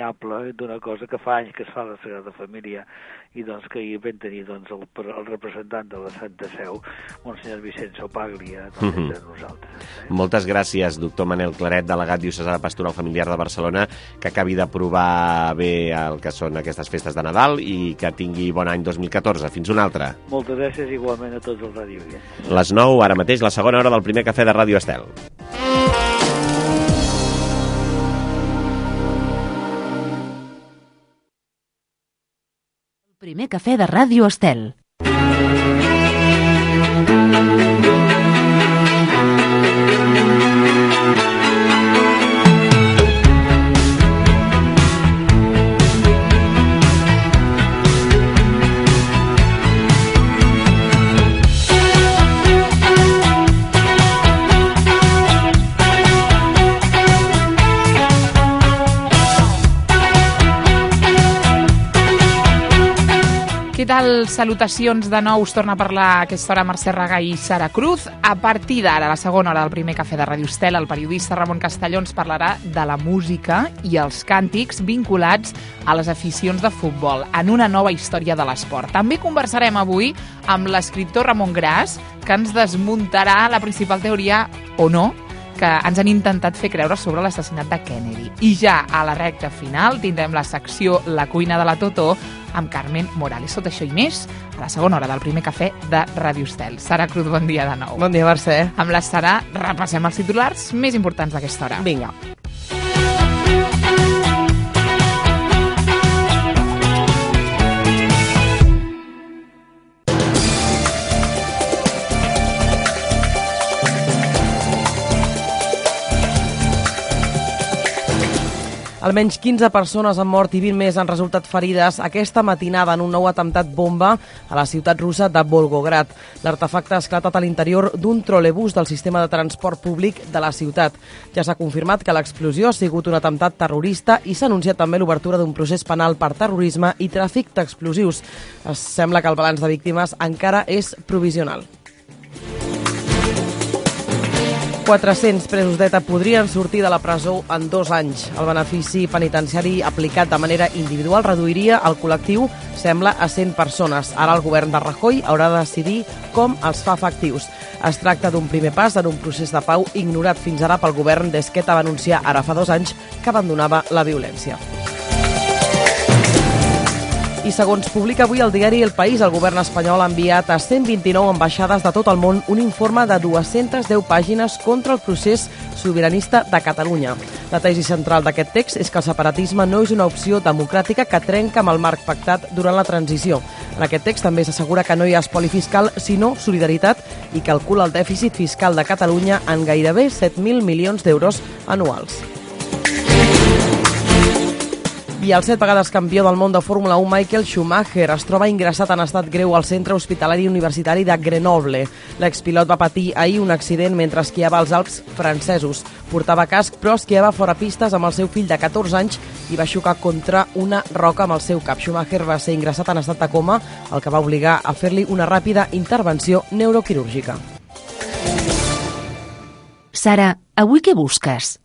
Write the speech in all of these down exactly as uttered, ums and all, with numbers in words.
entranyable d'una cosa que fa anys que es fa a la Sagrada Família i doncs que hi vam tenir doncs, el, el representant de la Santa Seu, Monsenyor Vicenç Opaglia, doncs, mm-hmm. entre nosaltres. Eh? Moltes gràcies, doctor Manel Claret, delegat diocesà de Pastoral Familiar de Barcelona, que acabi de provar bé el que són aquestes festes de Nadal i que tingui bon any dos mil catorze. Fins una altra. Moltes gràcies igualment a tots els radioients. Les nou, ara mateix, la segona hora del primer cafè de Ràdio Estel. Primer cafè de Ràdio Estel. Què tal? Salutacions de nou. Us torna a parlar a aquesta hora Mercè Raga i Sara Cruz. A partir d'ara, la segona hora del primer cafè de Ràdio Estel, el periodista Ramon Castelló ens parlarà de la música i els càntics vinculats a les aficions de futbol en una nova història de l'esport. També conversarem avui amb l'escriptor Ramon Gras, que ens desmuntarà la principal teoria, o no, que ens han intentat fer creure sobre l'assassinat de Kennedy. I ja a la recta final tindrem la secció La cuina de la Totó amb Carmen Morales. Tot això i més a la segona hora del primer cafè de Ràdio Estel. Sara Cruz, bon dia de nou. Bon dia, Mercè. Amb la Sara repassem els titulars més importants d'aquesta hora. Vinga. Almenys quinze persones han mort i vint més han resultat ferides aquesta matinada en un nou atemptat bomba a la ciutat russa de Volgograd. L'artefacte ha esclatat a l'interior d'un trolebús del sistema de transport públic de la ciutat. Ja s'ha confirmat que l'explosió ha sigut un atemptat terrorista i s'ha anunciat també l'obertura d'un procés penal per terrorisme i tràfic d'explosius. Es sembla que el balanç de víctimes encara és provisional. quatre-cents presos d'ETA podrien sortir de la presó en dos anys. El benefici penitenciari aplicat de manera individual reduiria el col·lectiu, sembla, a cent persones. Ara el govern de Rajoy haurà de decidir com els fa efectius. Es tracta d'un primer pas en un procés de pau ignorat fins ara pel govern des que ETA va anunciar ara fa dos anys que abandonava la violència. I segons publica avui el diari El País, el govern espanyol ha enviat a cent vint-i-nou ambaixades de tot el món un informe de dues-centes deu pàgines contra el procés sobiranista de Catalunya. La tesi central d'aquest text és que el separatisme no és una opció democràtica que trenca amb el marc pactat durant la transició. En aquest text també s'assegura que no hi ha espoli fiscal, sinó solidaritat, i calcula el dèficit fiscal de Catalunya en gairebé set mil milions d'euros anuals. I el set vegades campió del món de Fórmula u Michael Schumacher es troba ingressat en estat greu al centre hospitalari universitari de Grenoble. L'expilot va patir ahir un accident mentre esquiava als Alps francesos. Portava casc, però esquiava fora pistes amb el seu fill de catorze anys i va xocar contra una roca amb el seu cap. Schumacher va ser ingressat en estat de coma, el que va obligar a fer-li una ràpida intervenció neuroquirúrgica. Sara, avui què busques?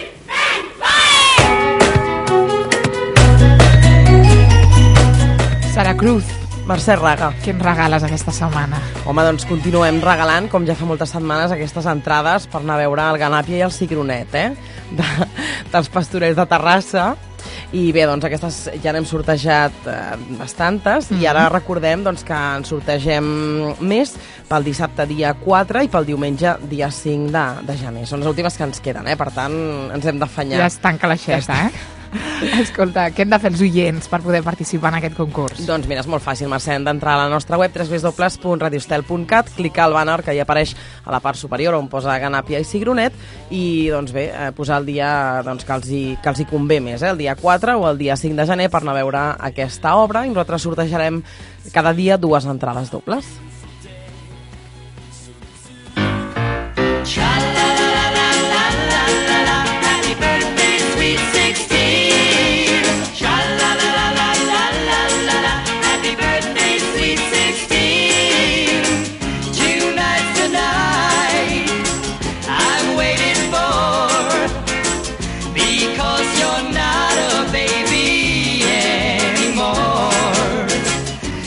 Sara Cruz. Mercè Raga. Què em regales aquesta setmana? Home, doncs continuem regalant, com ja fa moltes setmanes, aquestes entrades per anar a veure el Ganàpia i el Cigronet, eh? De, dels Pastorets de Terrassa. I bé, doncs aquestes ja n'hem sortejat eh, bastantes, mm-hmm. i ara recordem doncs, que en sortegem més pel dissabte dia quatre i pel diumenge dia cinc de, de gener. Són les últimes que ens queden, eh? Per tant, ens hem d'afanyar. Ja es tanca l'aixeta, ja eh? Escolta, què hem de fer els oients per poder participar en aquest concurs? Doncs mira, és molt fàcil, Mercè, hem d'entrar a la nostra web w w w punt radiostel punt cat, clicar al banner que hi apareix a la part superior on posa Ganàpia i Cigronet i doncs bé, eh, posar el dia doncs, que, els hi, que els hi convé més, eh, el dia quatre o el dia cinc de gener per anar a veure aquesta obra i nosaltres sortejarem cada dia dues entrades dobles. Baby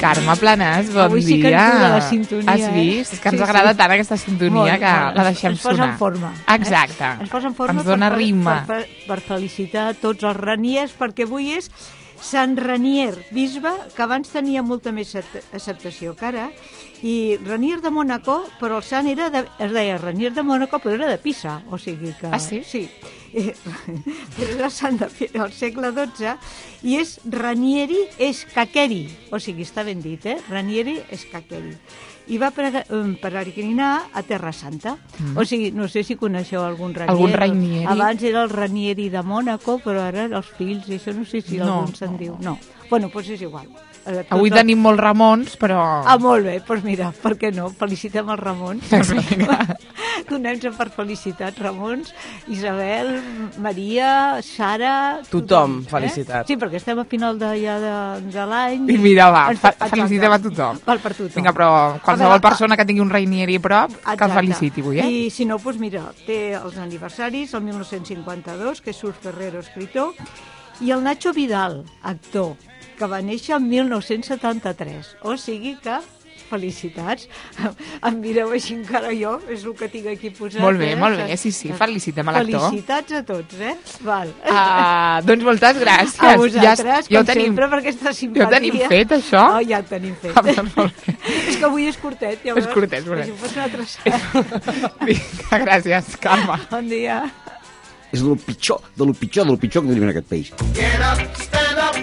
Carme Planàs, bon Avui dia. sí que ens dura la sintonia, Has vist? eh? És que ens Sí, agrada sí. tant aquesta sintonia Molt, que molt. la deixem Ens posa sonar. en forma. Exacte. Eh? Ens posa en forma Ens dona per, ritme. Per, per, per felicitar tots els Reniers, perquè avui és Sant Renier, bisbe, que abans tenia molta més acceptació que ara, i Renier de Mònaco, però el sant era de, es deia Renier de Mònaco, però era de Pisa, o sigui que... Ah, sí? Sí. Era el sant del segle dotze, i és Ranieri Escaqueri, o sigui, està ben dit, eh? Ranieri Escaqueri. I va peregrinar a Terra Santa. Mm. O sigui, no sé si coneixeu algun Ranieri. Algun Ranieri. Abans era el Ranieri de Mònaco, però ara els fills, i això no sé si No, algun se'n no. diu. No. Bueno, doncs és igual. Eh, Avui tot el- tenim molts Ramons, però... Ah, molt bé, doncs mira, per què no? Felicitem els Ramons. Vinga. Donem-se per felicitats, Ramons, Isabel, Maria, Sara... Tothom, felicitat. Eh? Sí, perquè estem a final de, ja de, de l'any. I mira, va, Ens- fe- exacte. felicitem a tothom. Val per tothom. Vinga, però A qualsevol veure, persona que tingui un Rainieri a prop, que el Exacte. feliciti avui, eh? I si no, doncs mira, té els aniversaris, el mil nou-cents cinquanta-dos, que és Jesús Ferrero, escritor, i el Nacho Vidal, actor, que va néixer el mil nou-cents setanta-tres. O sigui que, felicitats. Em mireu així encara jo, és el que tinc aquí posat. Molt bé, eh? molt bé, sí, sí, felicitem a l'actor. Felicitats a tots, eh? Val. Uh, doncs moltes gràcies. A vosaltres, ja, ja com tenim, sempre, per aquesta simpatia. ja ho tenim fet, això? Oh, ja ho tenim fet. Ah, doncs molt bé. És que avui és curtet, llavors. És curtet, és curtet. Si fos una altra sala. Vinga, gràcies, Carme. Bon dia. És del pitjor, del pitjor, del pitjor que tenim en aquest país. Get up, stand up.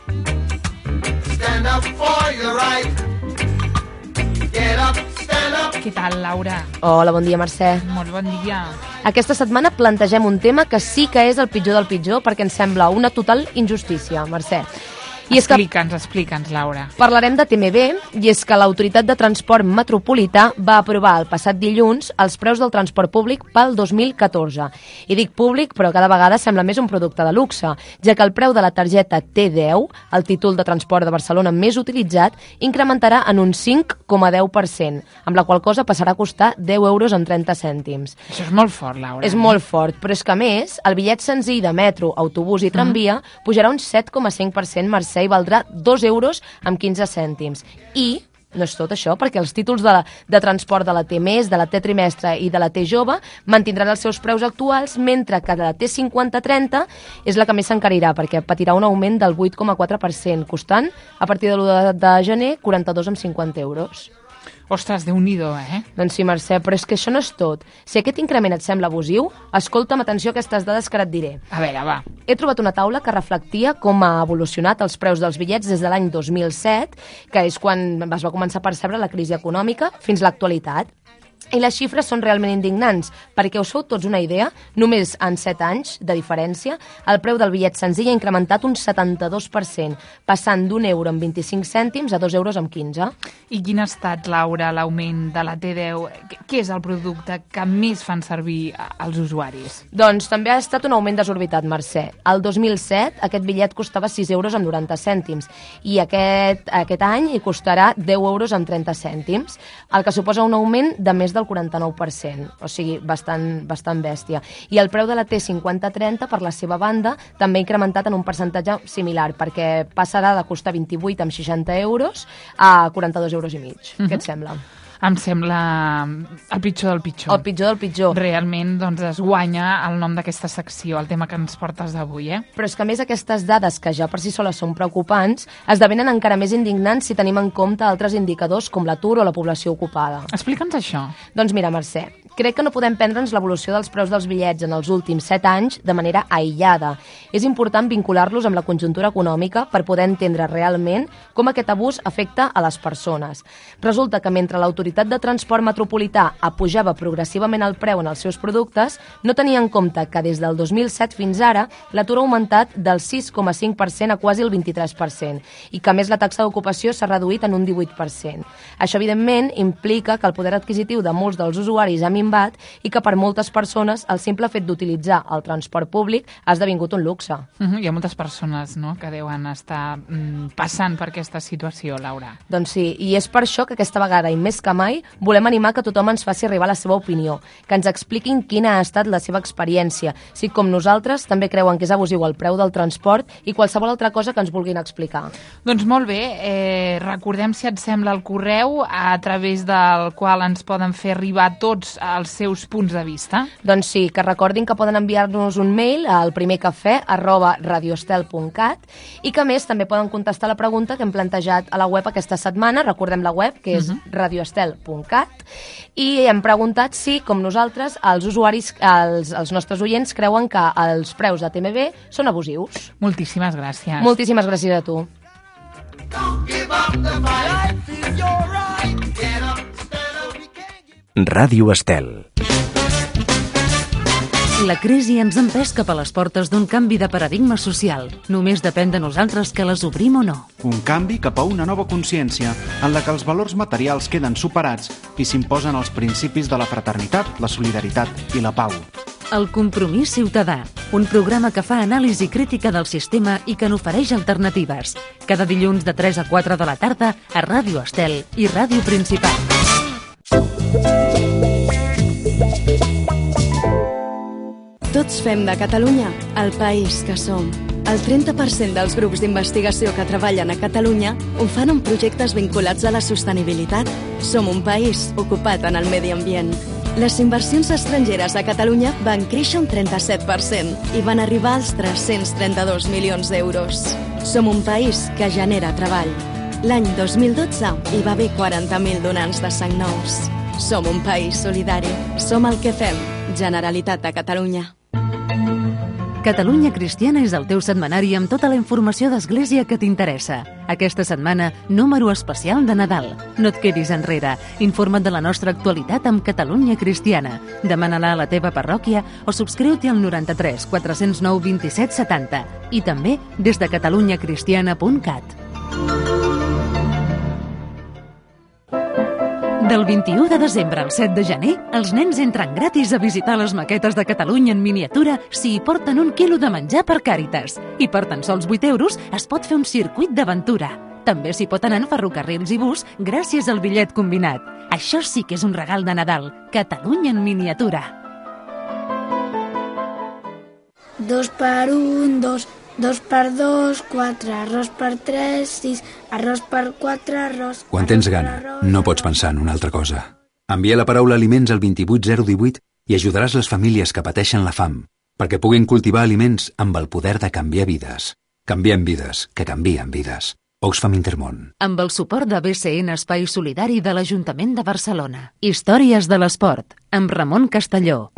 Stand up for your right. Get up, stand up. Què tal, Laura? Hola, bon dia, Mercè. Molt bon dia. Aquesta setmana plantegem un tema que sí que és el pitjor del pitjor perquè ens sembla una total injustícia, Mercè. I és que Explica'ns, explica'ns, Laura. parlarem de T M B, i és que l'Autoritat de Transport Metropolità va aprovar el passat dilluns els preus del transport públic pel dos mil catorze. I dic públic, però cada vegada sembla més un producte de luxe, ja que el preu de la targeta T deu, el títol de transport de Barcelona més utilitzat, incrementarà en un cinc coma deu per cent, amb la qual cosa passarà a costar deu euros amb trenta cèntims. Això és molt fort, Laura. És molt fort, però és que a més, el bitllet senzill de metro, autobús i tramvia pujarà un set coma cinc per cent, Mercè, i valdrà dos euros amb quinze cèntims. I no és tot això, perquè els títols de, la, de transport de la T mes, de la T trimestre i de la T jove mantindran els seus preus actuals, mentre que de la T cinquanta trenta és la que més s'encarirà, perquè patirà un augment del vuit coma quatre per cent, costant, a partir de l'u de, de gener, quaranta-dos coma cinquanta euros. Ostres, Déu-n'hi-do, eh? Doncs sí, Mercè, però és que això no és tot. Si aquest increment et sembla abusiu, escolta'm atenció a aquestes dades que ara et diré. A veure, va. He trobat una taula que reflectia com ha evolucionat els preus dels bitllets des de l'any dos mil set, que és quan es va començar a percebre la crisi econòmica, fins a l'actualitat. I les xifres són realment indignants, perquè us feu tots una idea, només en set anys de diferència, el preu del bitllet senzill ha incrementat un setanta-dos per cent, passant d'un euro amb vint-i-cinc cèntims a dos euros amb quinze. I quin ha estat, Laura, l'augment de la T deu? Què- Què és el producte que més fan servir a- els usuaris? Doncs també ha estat un augment desorbitat, Mercè. El dos mil set aquest bitllet costava sis euros amb noranta cèntims i aquest, aquest any hi costarà deu euros amb trenta cèntims, el que suposa un augment de més del quaranta-nou per cent, o sigui, bastant, bastant bèstia. I el preu de la T cinquanta trenta, per la seva banda, també ha incrementat en un percentatge similar, perquè passarà de costar vint-i-vuit amb seixanta euros a quaranta-dos euros i mig. Què et sembla? Em sembla el pitjor del pitjor. El pitjor del pitjor. Realment, doncs, es guanya el nom d'aquesta secció, el tema que ens portes d'avui, eh? Però és que a més aquestes dades, que ja per si soles són preocupants, esdevenen encara més indignants si tenim en compte altres indicadors com l'atur o la població ocupada. Explica'ns això. Doncs mira, Mercè, crec que no podem prendre'ns l'evolució dels preus dels bitllets en els últims set anys de manera aïllada. És important vincular-los amb la conjuntura econòmica per poder entendre realment com aquest abús afecta a les persones. Resulta que mentre l'Autoritat de Transport Metropolità apujava progressivament el preu en els seus productes, no tenia en compte que des del dos mil set fins ara l'atur ha augmentat del sis coma cinc per cent a quasi el vint-i-tres per cent i que a més la taxa d'ocupació s'ha reduït en un divuit per cent. Això, evidentment, implica que el poder adquisitiu de molts dels usuaris ha minvat i que per moltes persones el simple fet d'utilitzar el transport públic ha esdevingut un luxe. Uh -huh. Hi ha moltes persones, no?, que deuen estar mm, passant per aquesta situació, Laura. Doncs sí, i és per això que aquesta vegada, i més que mai, volem animar que tothom ens faci arribar la seva opinió, que ens expliquin quina ha estat la seva experiència, si com nosaltres també creuen que és abusiu el preu del transport i qualsevol altra cosa que ens vulguin explicar. Doncs molt bé, eh, recordem, si et sembla, el correu a través del qual ens poden fer arribar tots els seus punts de vista. Doncs sí, que recordin que poden enviar-nos un mail al primercafè arroba radioestel punt cat i que a més també poden contestar la pregunta que hem plantejat a la web aquesta setmana. Recordem la web, que és uh -huh. radioestel punt cat, i hem preguntat si, com nosaltres, els usuaris, els, els nostres oients creuen que els preus de T M B són abusius. Moltíssimes gràcies. Moltíssimes gràcies a tu. Ràdio Estel. La crisi ens ha empès cap a les portes d'un canvi de paradigma social. Només depèn de nosaltres que les obrim o no. Un canvi cap a una nova consciència en la que els valors materials queden superats i s'imposen els principis de la fraternitat, la solidaritat i la pau. El Compromís Ciutadà, un programa que fa anàlisi crítica del sistema i que n'ofereix alternatives. Cada dilluns de tres a quatre de la tarda a Ràdio Estel i Ràdio Principal. Tots fem de Catalunya el país que som. El trenta per cent dels grups d'investigació que treballen a Catalunya ho fan en projectes vinculats a la sostenibilitat. Som un país ocupat en el medi ambient. Les inversions estrangeres a Catalunya van créixer un trenta-set per cent i van arribar als tres-cents trenta-dos milions d'euros. Som un país que genera treball. L'any dos mil dotze hi va haver quaranta mil donants de sang nous. Som un país solidari. Som el que fem. Generalitat de Catalunya. Catalunya Cristiana és el teu setmanari amb tota la informació d'Església que t'interessa. Aquesta setmana, número especial de Nadal. No et quedis enrere. Informa't de la nostra actualitat amb Catalunya Cristiana. Demana-la a la teva parròquia o subscriu-t'hi al noranta-tres quatre zero nou vint-i-set setanta i també des de catalunya cristiana punt cat. Del vint-i-u de desembre al set de gener, els nens entren gratis a visitar les maquetes de Catalunya en miniatura si hi porten un quilo de menjar per Càritas. I per tan sols vuit euros es pot fer un circuit d'aventura. També s'hi pot anar en ferrocarrils i bus gràcies al bitllet combinat. Això sí que és un regal de Nadal. Catalunya en miniatura. Dos per un, dos... Dos per dos, quatre, arròs per tres, sis, arròs per quatre, arròs... Quan tens gana, no pots pensar en una altra cosa. Envia la paraula aliments al vint-i-vuit zero divuit i ajudaràs les famílies que pateixen la fam, perquè puguin cultivar aliments amb el poder de canviar vides. Canviem vides, que canvien vides. Oxfam Intermón. Amb el suport de B C N Espai Solidari de l'Ajuntament de Barcelona. Històries de l'esport, amb Ramon Castelló.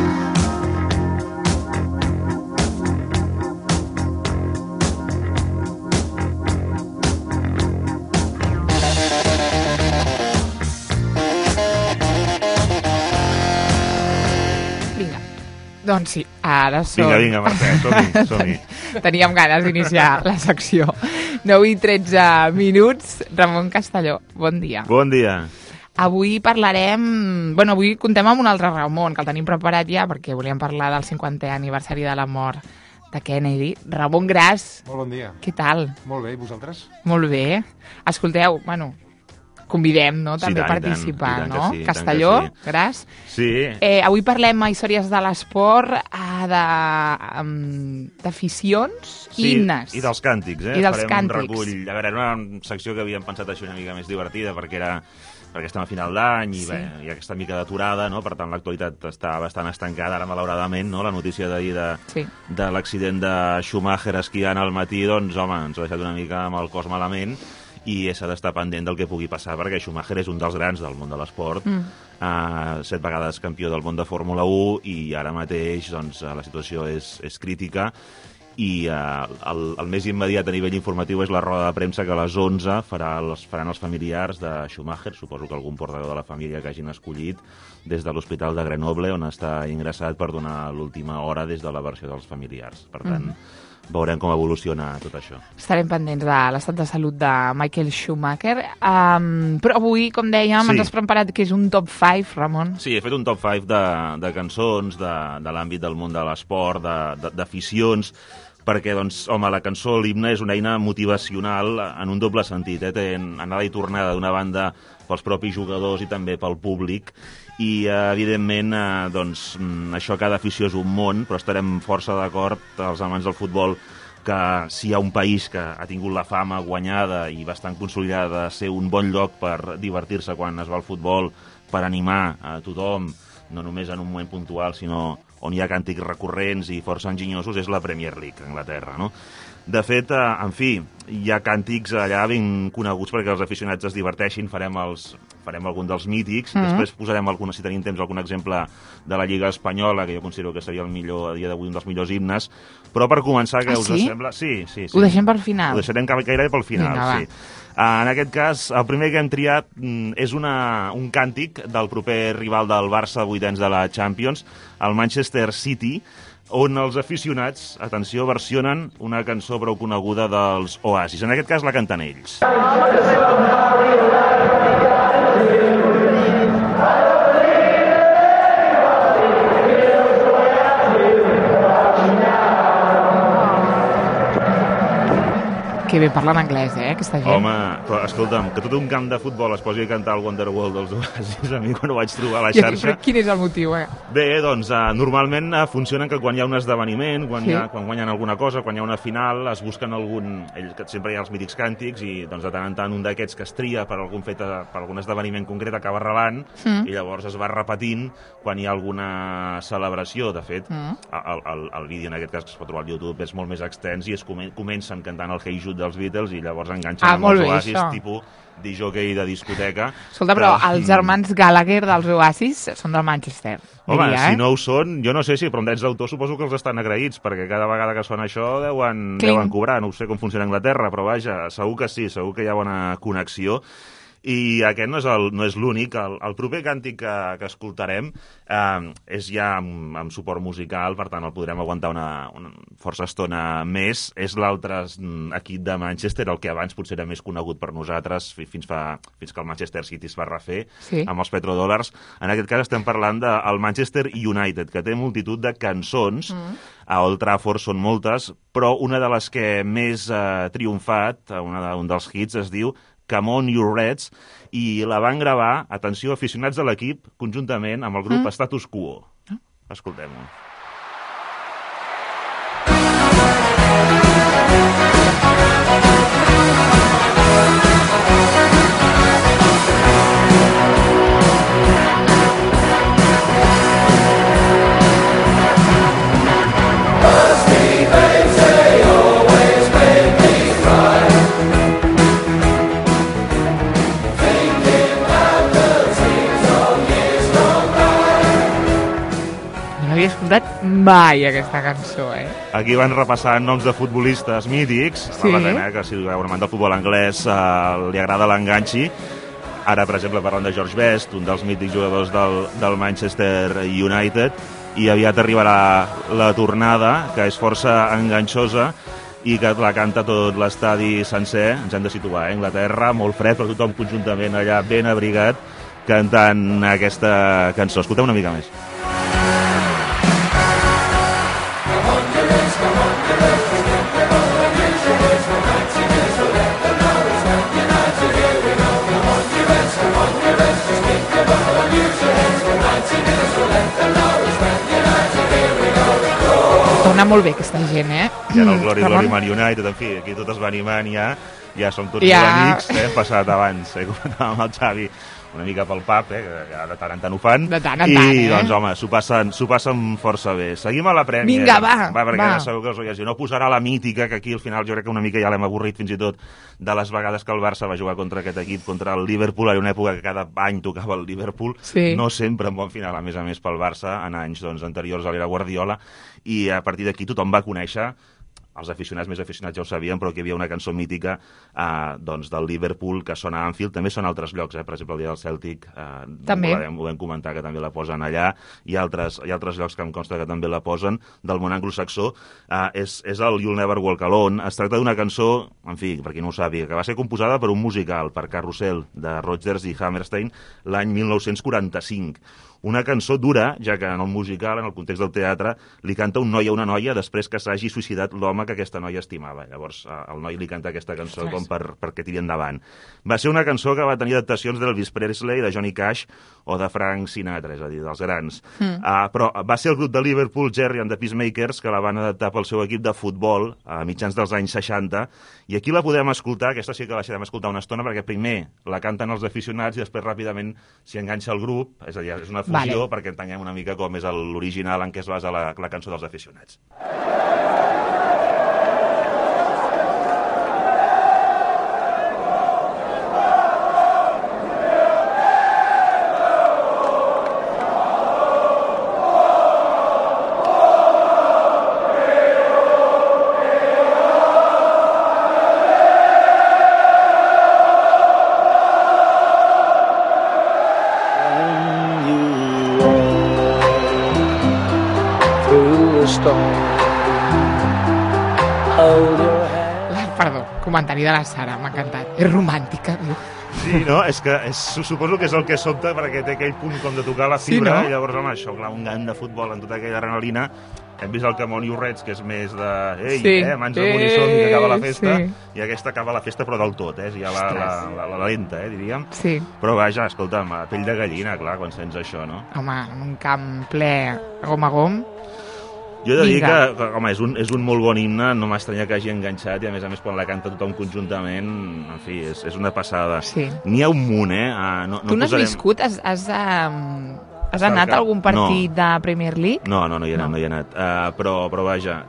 Doncs sí, ara som... Vinga, vinga, Mercè, som-hi, som-hi. Teníem ganes d'iniciar la secció. nou i tretze minuts. Ramon Castelló, bon dia. Bon dia. Avui parlarem... Bueno, avui contem amb un altre Ramon, que el tenim preparat ja, perquè volíem parlar del cinquantè aniversari de la mort de Kennedy. Ramon Gras. Molt bon dia. Què tal? Molt bé, i vosaltres? Molt bé. Escolteu, bueno... convidem, no?, també a sí, participar, tant, no? Sí, Castelló, sí. Gras. Sí. Eh, avui parlem a Històries de l'Esport d'aficions sí, i himnes. I dels càntics, eh? I dels Farem càntics. un recull. A veure, era una secció que havíem pensat així una mica més divertida, perquè era perquè estem a final d'any i, sí. bé, hi ha aquesta mica d'aturada, no? Per tant, l'actualitat està bastant estancada, ara malauradament, no? La notícia d'ahir de, sí. de l'accident de Schumacher esquiant al matí, doncs, home, ens ha deixat una mica amb el cos malament, i s'ha d'estar pendent del que pugui passar, perquè Schumacher és un dels grans del món de l'esport, mm. uh, set vegades campió del món de Fórmula u, i ara mateix doncs, la situació és, és crítica, i uh, el, el més immediat a nivell informatiu és la roda de premsa que a les onze farà els, faran els familiars de Schumacher, suposo que algun portaveu de la família que hagin escollit, des de l'Hospital de Grenoble, on està ingressat per donar l'última hora des de la versió dels familiars. Per tant, mm. veurem com evoluciona tot això. Estarem pendents de l'estat de salut de Michael Schumacher. Um, però avui, com dèiem, sí. ens has preparat que és un top cinc, Ramon. Sí, he fet un top cinc de, de cançons, de, de l'àmbit del món de l'esport, d'aficions, perquè, doncs, home, la cançó, l'himne, és una eina motivacional en un doble sentit, eh? Té anada i tornada d'una banda pels propis jugadors i també pel públic, i, eh, evidentment, eh, doncs, això cada afició és un món, però estarem força d'acord, els amants del futbol, que si hi ha un país que ha tingut la fama guanyada i bastant consolidada de ser un bon lloc per divertir-se quan es va al futbol, per animar a tothom, no només en un moment puntual, sinó on hi ha càntics recurrents i força enginyosos, és la Premier League, a Anglaterra, no? De fet, eh, en fi, hi ha càntics allà ben coneguts perquè els aficionats es diverteixin, farem, els, farem algun dels mítics, mm -hmm. després posarem, algun, si tenim temps, algun exemple de la Lliga Espanyola, que jo considero que seria el millor, a dia d'avui, un dels millors himnes, però per començar, què ah, us sí? sembla? Sí, sí, sí. Ho deixem per final? Ho deixarem gairebé pel final, Vinga, sí. En aquest cas, el primer que hem triat és una, un càntic del proper rival del Barça, vuitens de la Champions, el Manchester City, on els aficionats, atenció, versionen una cançó prou coneguda dels Oasis. En aquest cas la canten ells. Que bé parlen anglès, eh, aquesta gent. Home, però escolta'm, que tot un camp de futbol es posi a cantar el Wonderwall dels Oasis, a mi quan ho vaig trobar a la xarxa... I, quin és el motiu, eh? Bé, doncs, uh, normalment uh, funcionen que quan hi ha un esdeveniment, quan, sí. hi ha, quan guanyen alguna cosa, quan hi ha una final, es busquen algun... Ells, que sempre hi ha els mítics càntics, i doncs, de tant en tant un d'aquests que es tria per algun, fet, per algun esdeveniment concret acaba relant, mm. i llavors es va repetint quan hi ha alguna celebració. De fet, mm. el, el, el vídeo, en aquest cas, que es pot trobar al YouTube, és molt més extens i es comen comencen cantant el Hey Jude dels Beatles i llavors enganxen ah, amb els bé, Oasis, això. tipus disjockey de discoteca. Escolta, però, però els germans Gallagher dels Oasis són del Manchester. Home, diria, si eh? no ho són, jo no sé si, però amb drets d'autor suposo que els estan agraïts, perquè cada vegada que sona això deuen, deuen cobrar. No sé com funciona a Anglaterra, però vaja, segur que sí, segur que hi ha bona connexió. I aquest no és el, no és l'únic. El, el proper càntic que, que escoltarem eh, és ja amb, amb suport musical, per tant el podrem aguantar una, una força estona més. És l'altre equip de Manchester, el que abans potser era més conegut per nosaltres, fins, fa, fins que el Manchester City es va refer, sí. amb els petrodòlars. En aquest cas estem parlant del Manchester United, que té multitud de cançons. Mm. A Old Trafford són moltes, però una de les que més ha eh, triomfat, una de, un dels hits, es diu Come On You Reds, i la van gravar, atenció, aficionats de l'equip, conjuntament amb el grup mm. Status Quo. Escoltem-ho. Havia escoltat mai aquesta cançó, eh? Aquí van repassant noms de futbolistes mítics. Sí. La pena, que si un amant del futbol anglès eh, li agrada l'enganxi. Ara, per exemple, parlant de George Best, un dels mítics jugadors del, del Manchester United, i aviat arribarà la tornada, que és força enganxosa, i que la canta tot l'estadi sencer. Ens hem de situar, eh? Anglaterra, molt fred, però tothom conjuntament allà ben abrigat, cantant aquesta cançó. Escolteu una mica més. Torna molt bé aquesta gent, eh? Ja en el Glory Glory Man United, en fi, aquí tot es va animant ja, ja som tots ja... amics, eh? Hem passat abans, eh? Comentàvem amb el Xavi una mica pel pub, eh? Que de tant en tant ho fan. De tant en I, tant, eh? doncs, home, s'ho passen, s'ho passen força bé. Seguim a la Premier. Vinga, va, va. Perquè va. ara segur que us ho no posarà la mítica, que aquí al final jo crec que una mica ja l'hem avorrit fins i tot de les vegades que el Barça va jugar contra aquest equip, contra el Liverpool. Hi ha una època que cada any tocava el Liverpool, sí. No sempre en bon final, a més a més pel Barça, en anys doncs, anteriors a l'era Guardiola, i a partir d'aquí tothom va conèixer, els aficionats més aficionats ja ho sabien, però que hi havia una cançó mítica eh, doncs, del Liverpool que sona a Anfield, també són altres llocs, eh? Per exemple el dia del Celtic, eh, també. Ho, vam, ho vam comentar que també la posen allà, i altres, hi ha altres llocs que em consta que també la posen, del món anglosaxó, eh, és, és el You'll Never Walk Alone. Es tracta d'una cançó, en fi, per qui no ho sàpiga, que va ser composada per un musical, per Carousel, de Rodgers i Hammerstein, l'any mil nou-cents quaranta-cinc. una cançó dura, ja que en el musical, en el context del teatre, li canta un noi a una noia després que s'hagi suïcidat l'home que aquesta noia estimava. Llavors el noi li canta aquesta cançó Ostres. com per, perquè tiri endavant. Va ser una cançó que va tenir adaptacions d'Elvis Presley, de Johnny Cash o de Frank Sinatra, és a dir, dels grans. Mm. Uh, però va ser el grup de Liverpool, Jerry and the Peacemakers, que la van adaptar pel seu equip de futbol a mitjans dels anys seixanta, i aquí la podem escoltar, aquesta sí que la deixarem escoltar una estona, perquè primer la canten els aficionats i després ràpidament s'hi enganxa el grup, és a dir, és una fusió, vale. perquè entenguem una mica com és l'original en què es basa la, la cançó dels aficionats. Perdó, comentari de la Sara, m'ha encantat. És romàntica, diu. Sí, no? És que és, suposo que és el que sobta perquè té aquell punt com de tocar la fibra, sí, no? I llavors, home, això, clar, un gant de futbol amb tota aquella adrenalina. Hem vist el Camon i Urrets, que és més de... Ei, sí. eh, mans amunt i som, que acaba la festa. Sí. I aquesta acaba la festa, però del tot, eh? Ja la, la, la, la lenta, eh, diríem. Sí. Però vaja, escolta'm, pell de gallina, clar, quan sents això, no? Home, en un camp ple gom a gom... Jo he de dir que, que home, és un, és un molt bon himne, no m'estranya que hagi enganxat, i a més a més quan la canta tothom conjuntament, en fi, és, és una passada. Sí. N'hi ha un munt, eh? Uh, no, no tu no posarem... has viscut? Has, has, um, has anat a algun partit no. de Premier League? No, no, no hi he anat, no, no hi he anat. Uh, però, però vaja,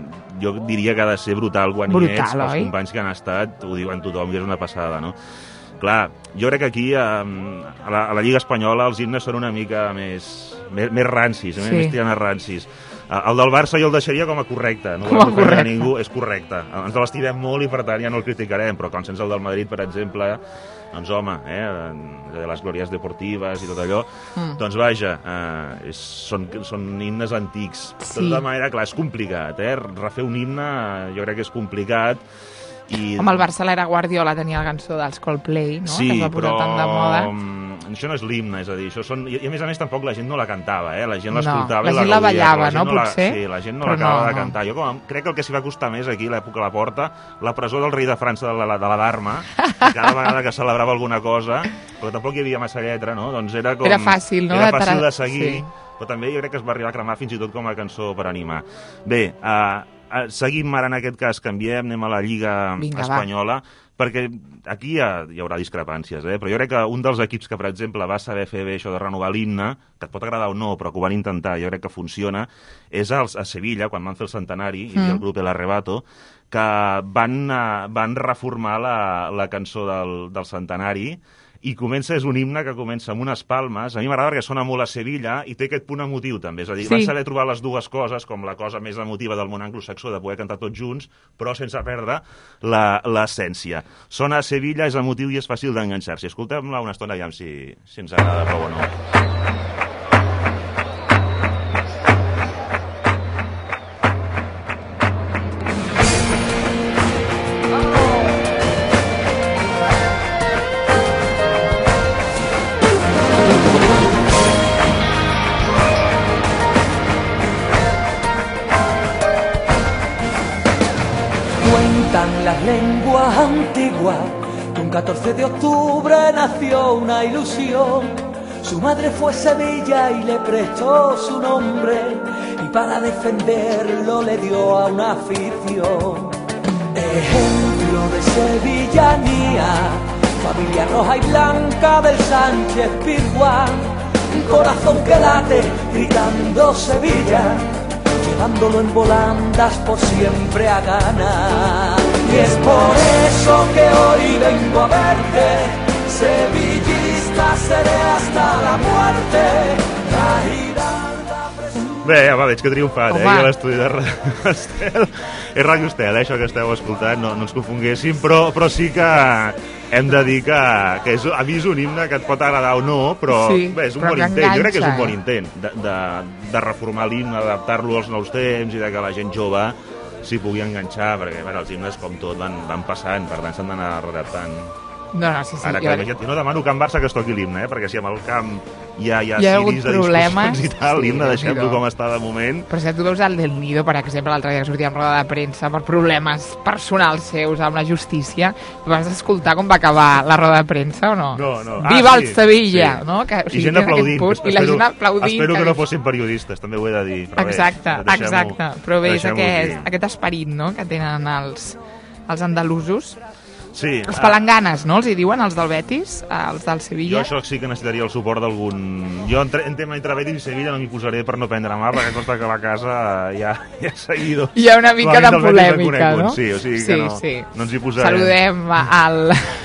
jo diria que ha de ser brutal quan brutal, hi ets, oi? Els companys que han estat, ho diuen tothom, i és una passada, no? Clar, jo crec que aquí, a la, a la Lliga Espanyola, els himnes són una mica més, més, més rancis, sí. més tirant a rancis. El del Barça jo el deixaria com a correcte, no volem ofendre a ningú, és correcte. Ens l'estirem molt i per tant ja no el criticarem, però quan sents el del Madrid, per exemple, doncs home, eh, les glòries deportives i tot allò, mm. doncs vaja, eh, és, són, són himnes antics. Sí. De tota manera, clar, és complicat, eh? Refer un himne jo crec que és complicat. I... Home, el Barça l'era Guardiola tenia la cançó dels Coldplay, no? Sí, que es va posar tant de moda. Això no és l'himne, és a dir, això són... I a més a més tampoc la gent no la cantava, eh? La gent l'escoltava no, i la gent la ballava, la no, no potser? La... Sí, la gent no l'acabava no, de cantar. Jo com, crec que el que s'hi va costar més aquí, a l'època de la Porta, la presó del rei de França de la, de la Dharma, cada vegada que celebrava alguna cosa, però tampoc hi havia massa lletra, no? Doncs era com... Era fàcil, no? Era fàcil de seguir, sí. Però també jo crec que es va arribar a cremar fins i tot com a cançó per animar. Bé, eh, seguim ara en aquest cas, canviem, anem a la Lliga Vinga, Espanyola, va. Perquè aquí hi, ha, hi haurà discrepàncies, eh? Però jo crec que un dels equips que, per exemple, va saber fer bé això de renovar l'himne, que et pot agradar o no, però que ho van intentar, jo crec que funciona, és els, a Sevilla, quan van fer el centenari, mm. i el grup El Arrebato, que van, uh, van reformar la, la cançó del, del centenari, i comença, és un himne que comença amb unes palmes. A mi m'agrada perquè sona molt a Sevilla i té aquest punt emotiu, també. És a dir, sí. van saber trobar les dues coses, com la cosa més emotiva del món anglosaxó, de poder cantar tots junts, però sense perdre l'essència. Sona a Sevilla, és emotiu i és fàcil d'enganxar-s'hi. Escoltem-la una estona, aviam si, si ens agrada prou o no. Las lenguas antiguas que un catorce de octubre nació una ilusión. Su madre fue Sevilla y le prestó su nombre, y para defenderlo le dio a una afición. Ejemplo de sevillanía, familia roja y blanca del Sánchez Pizjuán, un corazón que late gritando Sevilla, llevándolo en volandas por siempre a ganar. Y es por eso que hoy vengo a verte, sevillista seré hasta la muerte, la giralda presumida... Bé, home, veig que he triomfat, eh, a l'estudi de Ràdio Estel. És Ràdio Estel, eh, això que esteu escoltant, no, no ens confonguéssim, però, però sí que hem de dir que, que és, a mi és un himne que et pot agradar o no, però sí, bé, és un bon intent, jo crec que és un bon intent de, de, de reformar l'himne, d'adaptar-lo als nous temps i de que la gent jove s'hi pugui enganxar, perquè bueno, els himnes, com tot, van, van passant, per tant s'han d'anar redactant. No, no, sí, sí. Ara, jo... que, jo no demano que en Barça que es toqui l'himne, eh? Perquè si amb el camp hi ha, hi ha, hi ha hagut ciris de problemes, discussions i tal, sí, l'himne deixem-lo no. com està de moment. Però si tu veus el del Nido, per exemple, l'altre dia que sortia en roda de premsa per problemes personals seus amb la justícia, vas escoltar com va acabar la roda de premsa o no? No, no. Viva ah, el sí, Sevilla, sí. no? Que, o sigui, I gent aplaudint. Punt, I la gent aplaudint. Espero que, que no fossin periodistes, també ho he de dir. Però exacte, bé, exacte. Però bé, és aquest, aquí. aquest esperit, no?, que tenen els, els andalusos. Sí. Els palanganes, no?, els hi diuen, els del Betis, els del Sevilla. Jo això sí que necessitaria el suport d'algun... Jo en, en tema entre Betis i Sevilla no m'hi posaré per no prendre mà, perquè costa que a la casa hi ha, hi ha seguidors. Hi ha una mica de polèmica, no? Sí, o sigui sí, que no, sí. no ens hi posarem. Saludem al,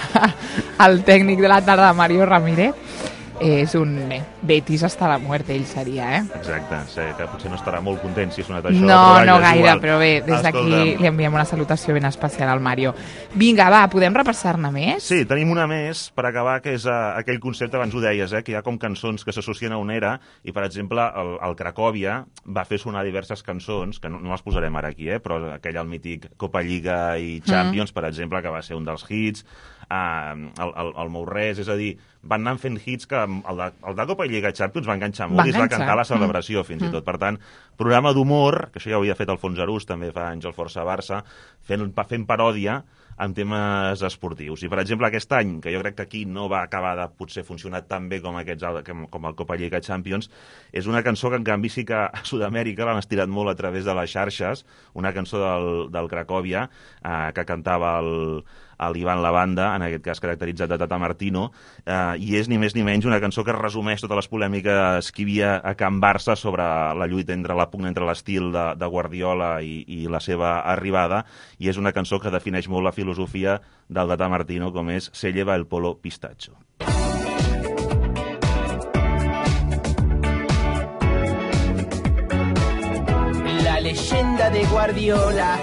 al tècnic de la tarda, Mario Ramírez. És un eh, Betis hasta la muerte, ell seria, eh? Exacte, sé que potser no estarà molt content si ha sonat això. No, però no és gaire, igual. però bé, des d'aquí li enviem una salutació ben especial al Mario. Vinga, va, podem repassar-ne més? Sí, tenim una més per acabar, que és uh, aquell concepte, abans ho deies, eh, que hi ha com cançons que s'associen a una era, i per exemple, el, el Cracòvia va fer sonar diverses cançons, que no, no les posarem ara aquí, eh, però aquell el mític Copa Lliga i Champions, mm. per exemple, que va ser un dels hits, uh, el, el, el Mourès, és a dir, van anar fent hits que el de, el de Copa Lliga i Champions va enganxar molt va i es va cantar a la celebració, mm. fins i tot. Per tant, programa d'humor, que això ja ho havia fet Alfons Arús, també fa anys al Força Barça, fent, fent paròdia amb temes esportius. I, per exemple, aquest any, que jo crec que aquí no va acabar de potser funcionar tan bé com aquests com el Copa Lliga Champions, és una cançó que, en canvi, sí que a Sud-amèrica l'han estirat molt a través de les xarxes, una cançó del, del Cracòvia, eh, que cantava el, l'Ivan Lavanda, en aquest cas caracteritzat de Tata Martino, eh, i és ni més ni menys una cançó que resumeix totes les polèmiques que hi havia a Can Barça sobre la lluita entre la pugna entre l'estil de, de Guardiola i, i la seva arribada, i és una cançó que defineix molt la filosofia del Tata Martino, com és Se lleva el polo pistacho. La leyenda de Guardiola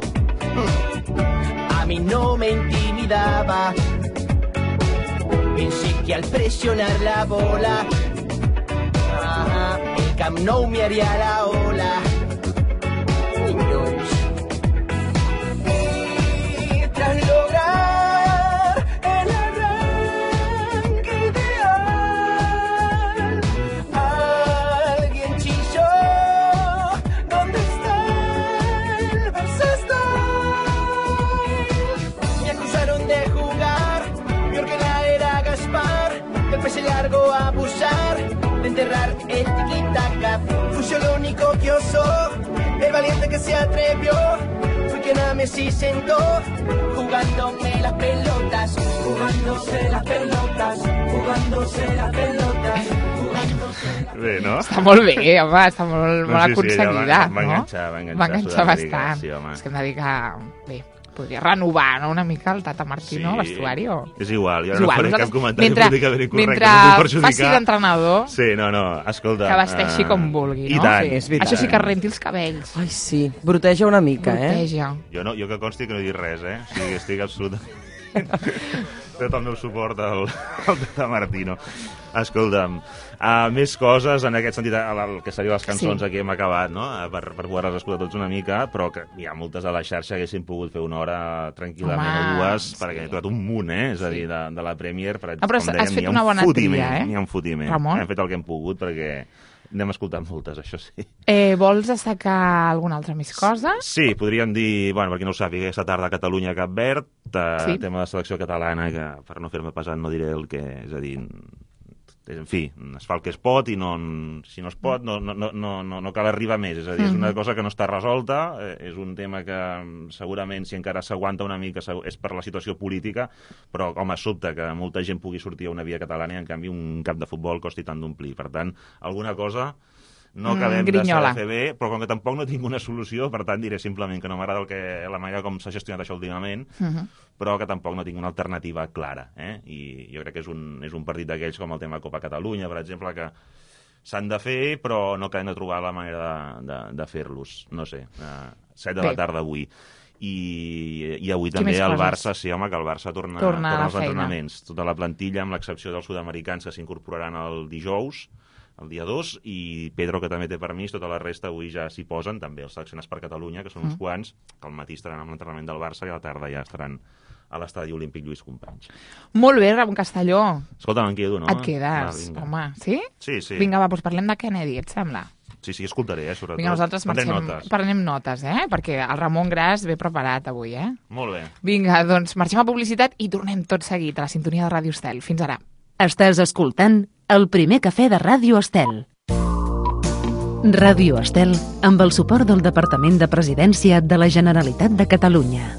a mí no me intimidaba. Pensé que al presionar la bola, ajá, el Camp Nou me haría la ola. Niños. Y tras lograr el arranque ideal, alguien chilló, ¿dónde está el Barça Style? Me acusaron de jugar peor que la era Gaspar, del pase largo a abusar, de enterrar el tiki-taka. Fui yo lo único que osó, el valiente que se atrevió, fui quien a Messi sentó, jugándome las pelotas, jugándose las pelotas, jugándose las pelotas. Bé, no? Està molt bé, home, està molt, no, molt sí, aconseguida, sí, va, va enganxar, va enganxar, no? Va enganxar bastant. Sí, home. És que hem de dir que, bé, podria renovar, no?, una mica el Tata Martino, sí, vestuari, o... És igual, jo és no igual, faré nosaltres... cap comentari mentre, políticament incorrecte, mentre no vull perjudicar. faci d'entrenador, sí, no, no, escolta... que vesteixi uh, com vulgui, no? I tant. Sí, és veritat. Això sí que renti els cabells. Ai, sí, broteja una mica, broteja. eh? Jo, no, jo que consti que no he dit res, eh? O sigui, estic absolutament... tot el meu suport al, al Tata Martino. Escolta'm, uh, més coses en aquest sentit, el, el que serien les cançons, sí. Aquí hem acabat, no?, per, per poder-les escoltar tots una mica, però que hi ha moltes a la xarxa que haguessin pogut fer una hora tranquil·lament, home, o dues, sí. perquè he trobat un munt, eh?, és a dir, de, de la Premier, per, ah, però com has dèiem, fet una bona tria, eh? N'hi ha un fotiment, Ramon? hem fet el que hem pogut, perquè n'hem escoltat moltes, això sí. Eh, vols destacar alguna altra més cosa? Sí, podríem dir, bueno, per qui no ho sàpiga, aquesta tarda a Catalunya Cap Verd, eh, sí. tema de selecció catalana, que per no fer-me pesat no diré el que, és a dir, en fi, es fa el que es pot i no, si no es pot no, no, no, no, no cal arribar més, és a dir, és una cosa que no està resolta, eh, és un tema que segurament si encara s'aguanta una mica és per la situació política, però home, sobta que molta gent pugui sortir a una via catalana i en canvi un camp de futbol costi tant d'omplir, per tant, alguna cosa no acabem mm, de saber fer bé, però com que tampoc no tinc una solució, per tant diré simplement que no m'agrada el que, la manera com s'ha gestionat això últimament, uh -huh. però que tampoc no tinc una alternativa clara, eh? I jo crec que és un, és un partit d'aquells com el tema Copa Catalunya, per exemple, que s'han de fer, però no acabem de trobar la manera de, de, de fer-los, no sé, uh, set de la tarda avui. I, i avui també el Barça, sí, home, que el Barça torna, torna, torna als entrenaments. Tota la plantilla, amb l'excepció dels sud-americans que s'incorporaran el dijous, el dia dos, i Pedro, que també té permís, tota la resta avui ja s'hi posen, també els seleccionats per Catalunya, que són uns mm. quants, que al matí estaran amb l'entrenament del Barça i a la tarda ja estaran a l'estadi olímpic Lluís Companys. Molt bé, Ramon Castelló. Escolta, me'n quedo, no? Et quedes, Va, home. Sí? Sí, sí. Vinga, va, doncs parlem de Kennedy, et sembla? Sí, sí, escoltaré, eh, sobretot. Vinga, nosaltres marxem, notes. prenem notes, eh? Perquè el Ramon Gras ve preparat avui, eh? Molt bé. Vinga, doncs marxem a publicitat i tornem tot seguit a la sintonia de Ràdio Estel. Fins ara. Estàs escoltant El primer cafè de Ràdio Estel. Ràdio Estel, amb el suport del Departament de Presidència de la Generalitat de Catalunya.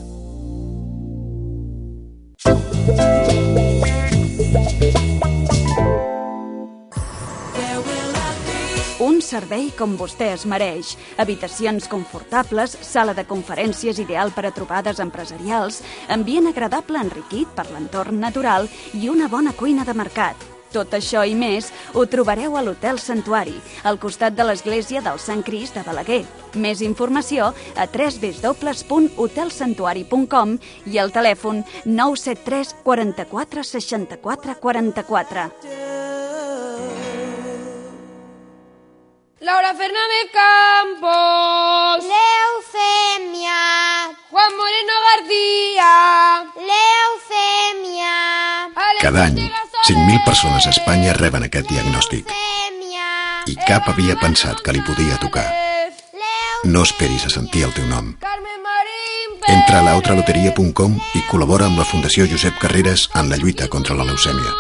Un servei com vostè es mereix. Habitacions confortables, sala de conferències ideal per a trobades empresarials, ambient agradable enriquit per l'entorn natural i una bona cuina de mercat. Tot això i més ho trobareu a l'Hotel Santuari, al costat de l'església del Sant Crist de Balaguer. Més informació a w w w punt hotel santuari punt com i al telèfon nou set tres quaranta-quatre seixanta-quatre quaranta-quatre. Laura Fernández Campos. Leucemia. Juan Moreno García. Leucemia. Cada any, cinc mil persones a Espanya reben aquest diagnòstic. I cap havia pensat que li podia tocar. No esperis a sentir el teu nom. Entra a la otra loteria punt com i col·labora amb la Fundació Josep Carreras en la lluita contra la leucèmia.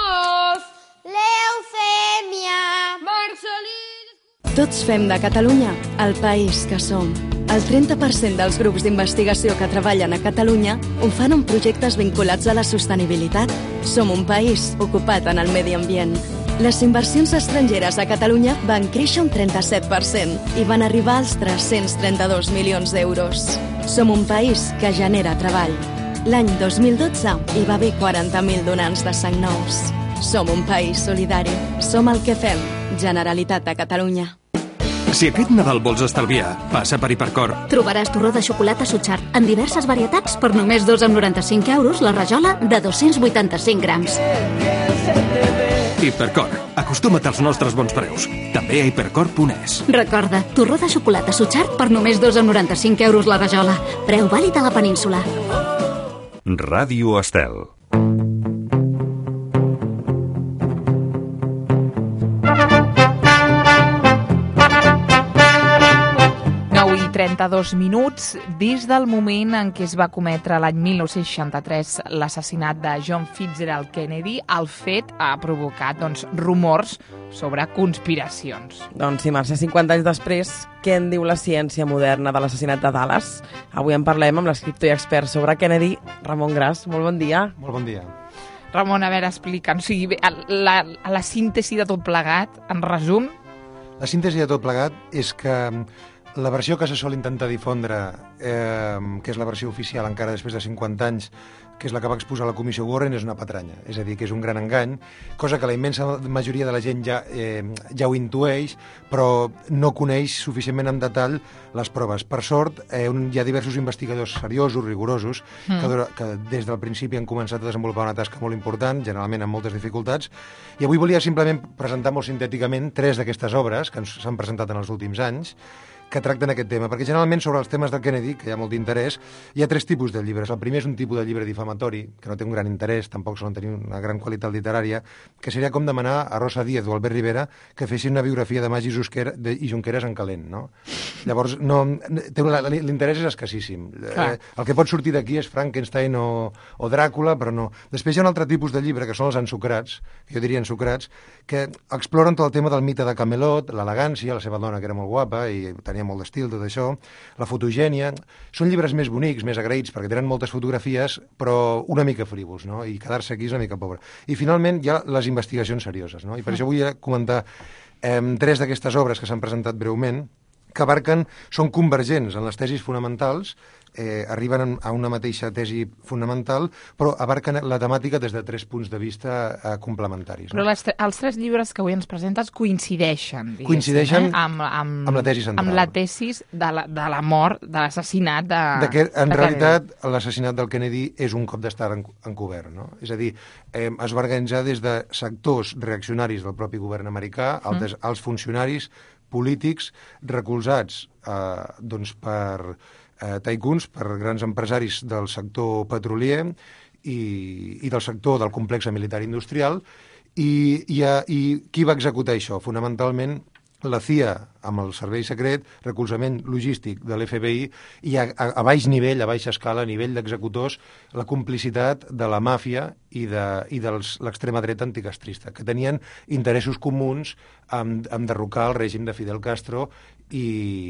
Tots fem de Catalunya el país que som. El trenta per cent dels grups d'investigació que treballen a Catalunya ho fan amb projectes vinculats a la sostenibilitat. Som un país ocupat en el medi ambient. Les inversions estrangeres a Catalunya van créixer un trenta-set per cent i van arribar als tres-cents trenta-dos milions d'euros. Som un país que genera treball. L'any dos mil dotze hi va haver quaranta mil donants de sang nous. Som un país solidari. Som el que fem. Generalitat de Catalunya. Si aquest Nadal vols estalviar, passa per Hipercor. Trobaràs torró de xocolata Suchard en diverses varietats per només dos coma noranta-cinc euros la rajola de dos-cents vuitanta-cinc grams. Hipercor. Acostuma't als nostres bons preus. També a hipercor punt es. Recorda, torró de xocolata Suchard per només dos coma noranta-cinc euros la rajola. Preu vàlid a la península. Ràdio Estel. trenta-dos minuts des del moment en què es va cometre l'any mil nou-cents seixanta-tres l'assassinat de John Fitzgerald Kennedy. El fet ha provocat doncs, rumors sobre conspiracions. Doncs sí, Mercè, cinquanta anys després, què en diu la ciència moderna de l'assassinat de Dallas? Avui en parlem amb l'escriptor i expert sobre Kennedy, Ramon Gras. Molt bon dia. Molt bon dia. Ramon, a veure, explica'ns. O sigui, la, la síntesi de tot plegat, en resum? La síntesi de tot plegat és que la versió que se sol intentar difondre, eh, que és la versió oficial encara després de cinquanta anys, que és la que va exposar la Comissió Warren, és una patranya. És a dir, que és un gran engany, cosa que la immensa majoria de la gent ja, eh, ja ho intueix, però no coneix suficientment en detall les proves. Per sort, eh, un, hi ha diversos investigadors seriosos, rigorosos, mm. que, que des del principi han començat a desenvolupar una tasca molt important, generalment amb moltes dificultats, i avui volia simplement presentar molt sintèticament tres d'aquestes obres que s'han presentat en els últims anys, que tracten aquest tema, perquè generalment sobre els temes del Kennedy, que hi ha molt d'interès, hi ha tres tipus de llibres. El primer és un tipus de llibre difamatori, que no té un gran interès, tampoc solen tenir una gran qualitat literària, que seria com demanar a Rosa Díez o Albert Rivera que fessin una biografia de Magí i Junqueras en calent, no? Llavors, no, l'interès és escassíssim. Eh, el que pot sortir d'aquí és Frankenstein o, o Dràcula, però no. Després hi ha un altre tipus de llibre, que són els ensucrats, que jo diria ensucrats, que exploren tot el tema del mite de Camelot, l'elegància, la seva dona, que era molt guapa i tenia molt d'estil, tot això, la fotogènia. Són llibres més bonics, més agraïts, perquè tenen moltes fotografies, però una mica frívols, no? I quedar-se aquí és una mica pobre. I finalment hi ha les investigacions serioses, no? I per això vull comentar eh, tres d'aquestes obres que s'han presentat breument, que abarquen, són convergents en les tesis fonamentals, eh, arriben a una mateixa tesi fonamental, però abarquen la temàtica des de tres punts de vista eh, complementaris. No? Però les, els tres llibres que avui ens presentes coincideixen, coincideixen eh? amb, amb, amb la tesi central. Amb la tesi de la, de la mort, de l'assassinat de, de que, en de realitat, l'assassinat del Kennedy és un cop d'estat encobert, no? És a dir, eh, es va organitzar des de sectors reaccionaris del propi govern americà, mm. als, als funcionaris polítics recolzats eh, doncs per eh, tycoons, per grans empresaris del sector petrolier i, i del sector del complex militar industrial. I, i, I qui va executar això? Fonamentalment, la C I A, amb el servei secret, recolzament logístic de l'F B I, i a, a, a baix nivell, a baixa escala, a nivell d'executors, la complicitat de la màfia i de, i de l'extrema dreta anticastrista, que tenien interessos comuns amb, amb derrocar el règim de Fidel Castro i,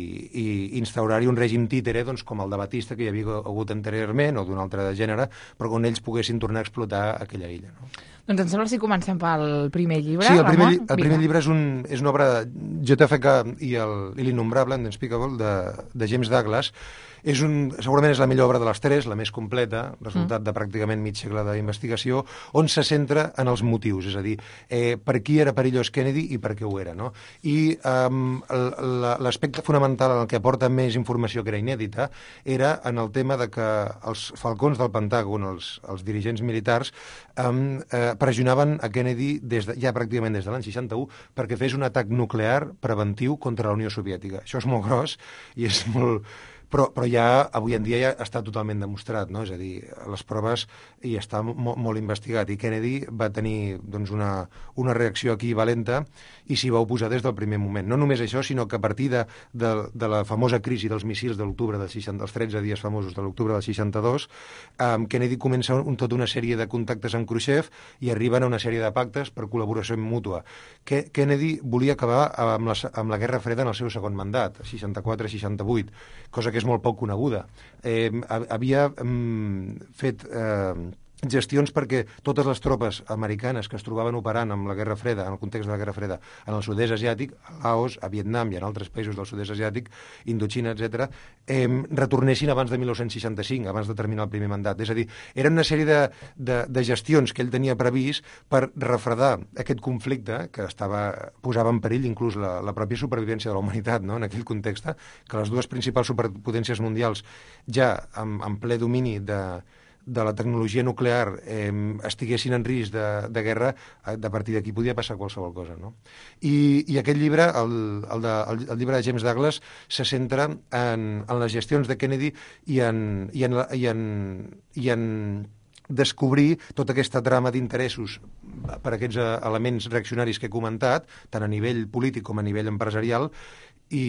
i instaurar-hi un règim títere, doncs, com el de Batista, que hi havia hagut anteriorment, o d'un altre gènere, però on ells poguessin tornar a explotar aquella illa, no? Doncs em sembla si comencem pel primer llibre, Sí, el primer, Ramon. el primer llibre és, un, és una obra de J F K i l'Innombrable, Unspeakable, de, de James Douglas. És un, segurament és la millor obra de les tres, la més completa, resultat mm. de pràcticament mig segle d'investigació, on se centra en els motius, és a dir, eh, per qui era perillós Kennedy i per què ho era, no? I um, l'aspecte fonamental en el que aporta més informació, que era inèdita, era en el tema de que els falcons del Pentàgon, els, els dirigents militars, um, eh, pressionaven a Kennedy des de, ja pràcticament des de l'any seixanta-u perquè fes un atac nuclear preventiu contra la Unió Soviètica. Això és molt gros i és molt... Però, però ja, avui en dia, ja està totalment demostrat, no? És a dir, les proves hi està mo molt investigat, i Kennedy va tenir doncs, una, una reacció aquí valenta i s'hi va oposar des del primer moment. No només això, sinó que a partir de, de, de la famosa crisi dels missils de l'octubre del seixanta, dels tretze dies famosos de l'octubre del seixanta-dos, um, Kennedy comença un, tota una sèrie de contactes amb Khrushchev i arriben a una sèrie de pactes per col·laboració mútua. Que Kennedy volia acabar amb la, amb la Guerra Freda en el seu segon mandat, seixanta-quatre seixanta-vuit, cosa que és molt poc coneguda. Eh, havia mm, fet eh, gestions perquè totes les tropes americanes que es trobaven operant amb la Guerra Freda, en el context de la Guerra Freda, en el sud-est asiàtic, a Laos, a Vietnam i en altres països del sud-est asiàtic, Indochina, etcètera, eh, retornessin abans de mil nou-cents seixanta-cinc, abans de terminar el primer mandat. És a dir, eren una sèrie de, de, de gestions que ell tenia previst per refredar aquest conflicte que estava, posava en perill inclús la, la pròpia supervivència de la humanitat, no?, en aquell context, que les dues principals superpotències mundials ja en, en ple domini de de la tecnologia nuclear eh, estiguessin en risc de, de guerra, de partir d'aquí podia passar qualsevol cosa, no? I, i aquest llibre, el, el, de, el, el llibre de James Douglas, se centra en, en les gestions de Kennedy i en, i en, i en, i en descobrir tota aquesta trama d'interessos per aquests elements reaccionaris que he comentat, tant a nivell polític com a nivell empresarial, i,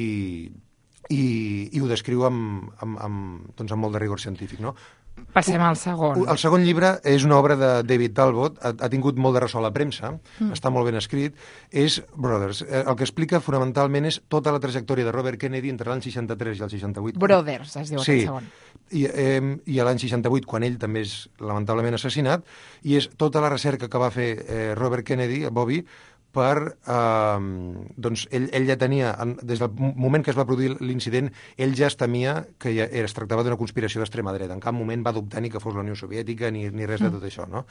i, i ho descriu amb, amb, amb, doncs amb molt de rigor científic, no? Passem al segon. El segon llibre és una obra de David Talbot, ha, ha tingut molt de ressò a la premsa, mm. està molt ben escrit, és Brothers. El que explica fonamentalment és tota la trajectòria de Robert Kennedy entre l'any seixanta-tres i el seixanta-vuit. Brothers, es diu sí. aquest segon. I, eh, i a l'any seixanta-vuit, quan ell també és lamentablement assassinat, i és tota la recerca que va fer eh, Robert Kennedy, Bobby, per, eh, doncs, ell, ell ja tenia, des del moment que es va produir l'incident, ell ja es temia que ja, es tractava d'una conspiració d'extrema dreta. En cap moment va dubtar ni que fos la Unió Soviètica ni, ni res de tot això, no?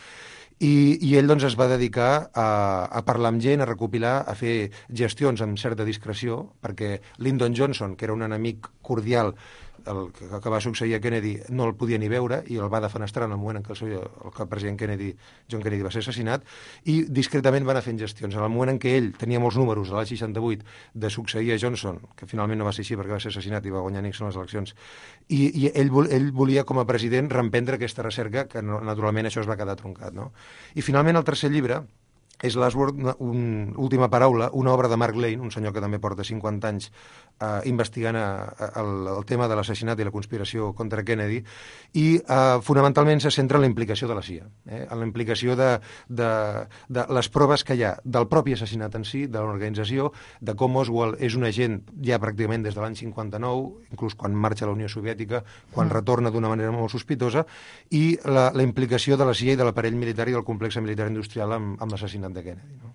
I, i ell doncs, es va dedicar a, a parlar amb gent, a recopilar, a fer gestions amb certa discreció, perquè Lyndon Johnson, que era un enemic cordial, el que, que va succeir a Kennedy, no el podia ni veure i el va defenestrar en el moment en què el, seu, el, el president Kennedy, John Kennedy va ser assassinat, i discretament va anar fent gestions. En el moment en què ell tenia molts números a l'any seixanta-vuit de succeir a Johnson, que finalment no va ser així perquè va ser assassinat i va guanyar Nixon les eleccions, i, i ell, ell volia com a president reemprendre aquesta recerca, que no, naturalment això es va quedar truncat, no? I finalment el tercer llibre és Last Word, una, un, última paraula, una obra de Mark Lane, un senyor que també porta cinquanta anys eh, investigant a, a, el, el tema de l'assassinat i la conspiració contra Kennedy, i eh, fonamentalment se centra en la implicació de la C I A, eh, en la implicació de, de, de les proves que hi ha del propi assassinat en si, de l'organització, de com Oswald és un agent ja pràcticament des de l'any cinquanta-nou, inclús quan marxa a la Unió Soviètica, quan mm. retorna d'una manera molt sospitosa, i la, la implicació de la C I A i de l'aparell militar i del complex militar industrial amb, amb l'assassinat de Kennedy, no?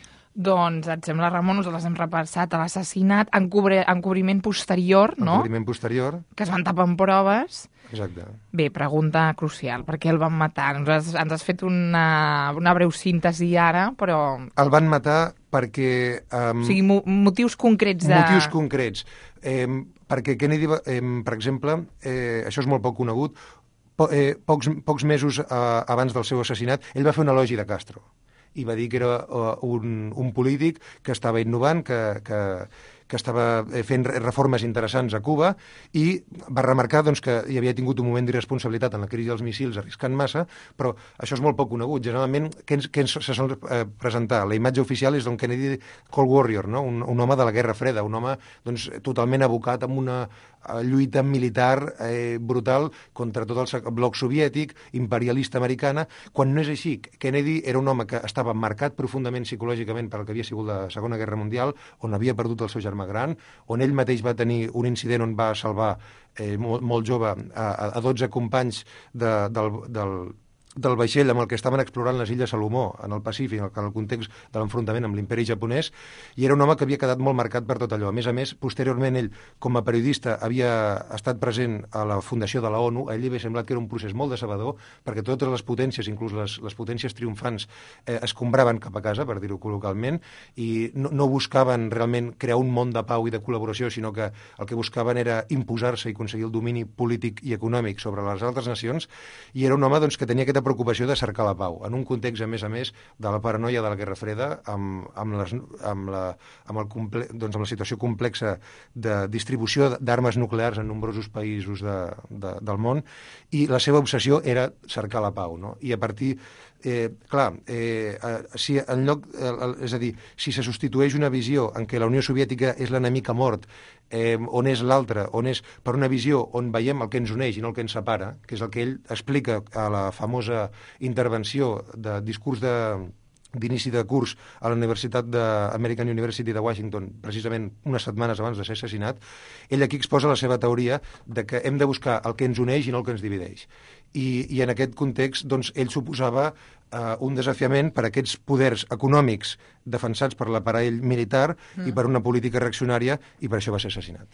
Doncs, et sembla, Ramon, nosaltres hem repassat a l'assassinat, encobri, encobriment posterior, no? Encobriment posterior. Que es van tapar amb proves. Exacte. Bé, pregunta crucial, per què el van matar? Nosaltres, ens has fet una, una breu síntesi ara, però... El van matar perquè... Um, o sigui, mo motius concrets de... Motius concrets. Eh, perquè Kennedy, eh, per exemple, eh, això és molt poc conegut, po eh, pocs, pocs mesos eh, abans del seu assassinat, ell va fer un elogi de Castro i va dir que era uh, un, un polític que estava innovant, que, que, que estava fent reformes interessants a Cuba, i va remarcar doncs, que hi havia tingut un moment d'irresponsabilitat en la crisi dels missils, arriscant massa, però això és molt poc conegut. Generalment, què ens, què ens se sol eh, presentar? La imatge oficial és d'un Kennedy Cold Warrior, no? un, un home de la Guerra Freda, un home doncs, totalment abocat amb una eh, lluita militar eh, brutal contra tot el bloc soviètic, imperialista americana, quan no és així. Kennedy era un home que estava marcat profundament psicològicament per el que havia sigut la Segona Guerra Mundial, on havia perdut el seu germà gran, on ell mateix va tenir un incident on va salvar eh, molt, molt jove a, a dotze companys de, del, del, del vaixell amb el que estaven explorant les illes Salomó en el Pacífic, en el context de l'enfrontament amb l'imperi japonès, i era un home que havia quedat molt marcat per tot allò. A més a més, posteriorment ell, com a periodista, havia estat present a la fundació de la ONU. A ell li havia semblat que era un procés molt decebedor, perquè totes les potències, inclús les, les potències triomfants, eh, es combraven cap a casa, per dir-ho col·localment, i no, no buscaven realment crear un món de pau i de col·laboració, sinó que el que buscaven era imposar-se i aconseguir el domini polític i econòmic sobre les altres nacions, i era un home doncs, que tenia aquesta preocupació de cercar la pau, en un context, a més a més, de la paranoia de la Guerra Freda, amb, amb, les, amb, la, amb, el comple, doncs amb la situació complexa de distribució d'armes nuclears en nombrosos països de, de, del món, i la seva obsessió era cercar la pau, no? I a partir Eh, clar, eh, si en lloc, eh, és a dir, si se substitueix una visió en què la Unió Soviètica és l'enemic a mort, eh, on és l'altra, on és per una visió on veiem el que ens uneix i no el que ens separa, que és el que ell explica a la famosa intervenció de discurs de d'inici de curs a la Universitat de American University de Washington, precisament unes setmanes abans de ser assassinat, ell aquí exposa la seva teoria de que hem de buscar el que ens uneix i no el que ens divideix. I, i en aquest context, doncs, ell suposava eh, un desafiament per a aquests poders econòmics defensats per l'aparell militar mm. i per una política reaccionària, i per això va ser assassinat.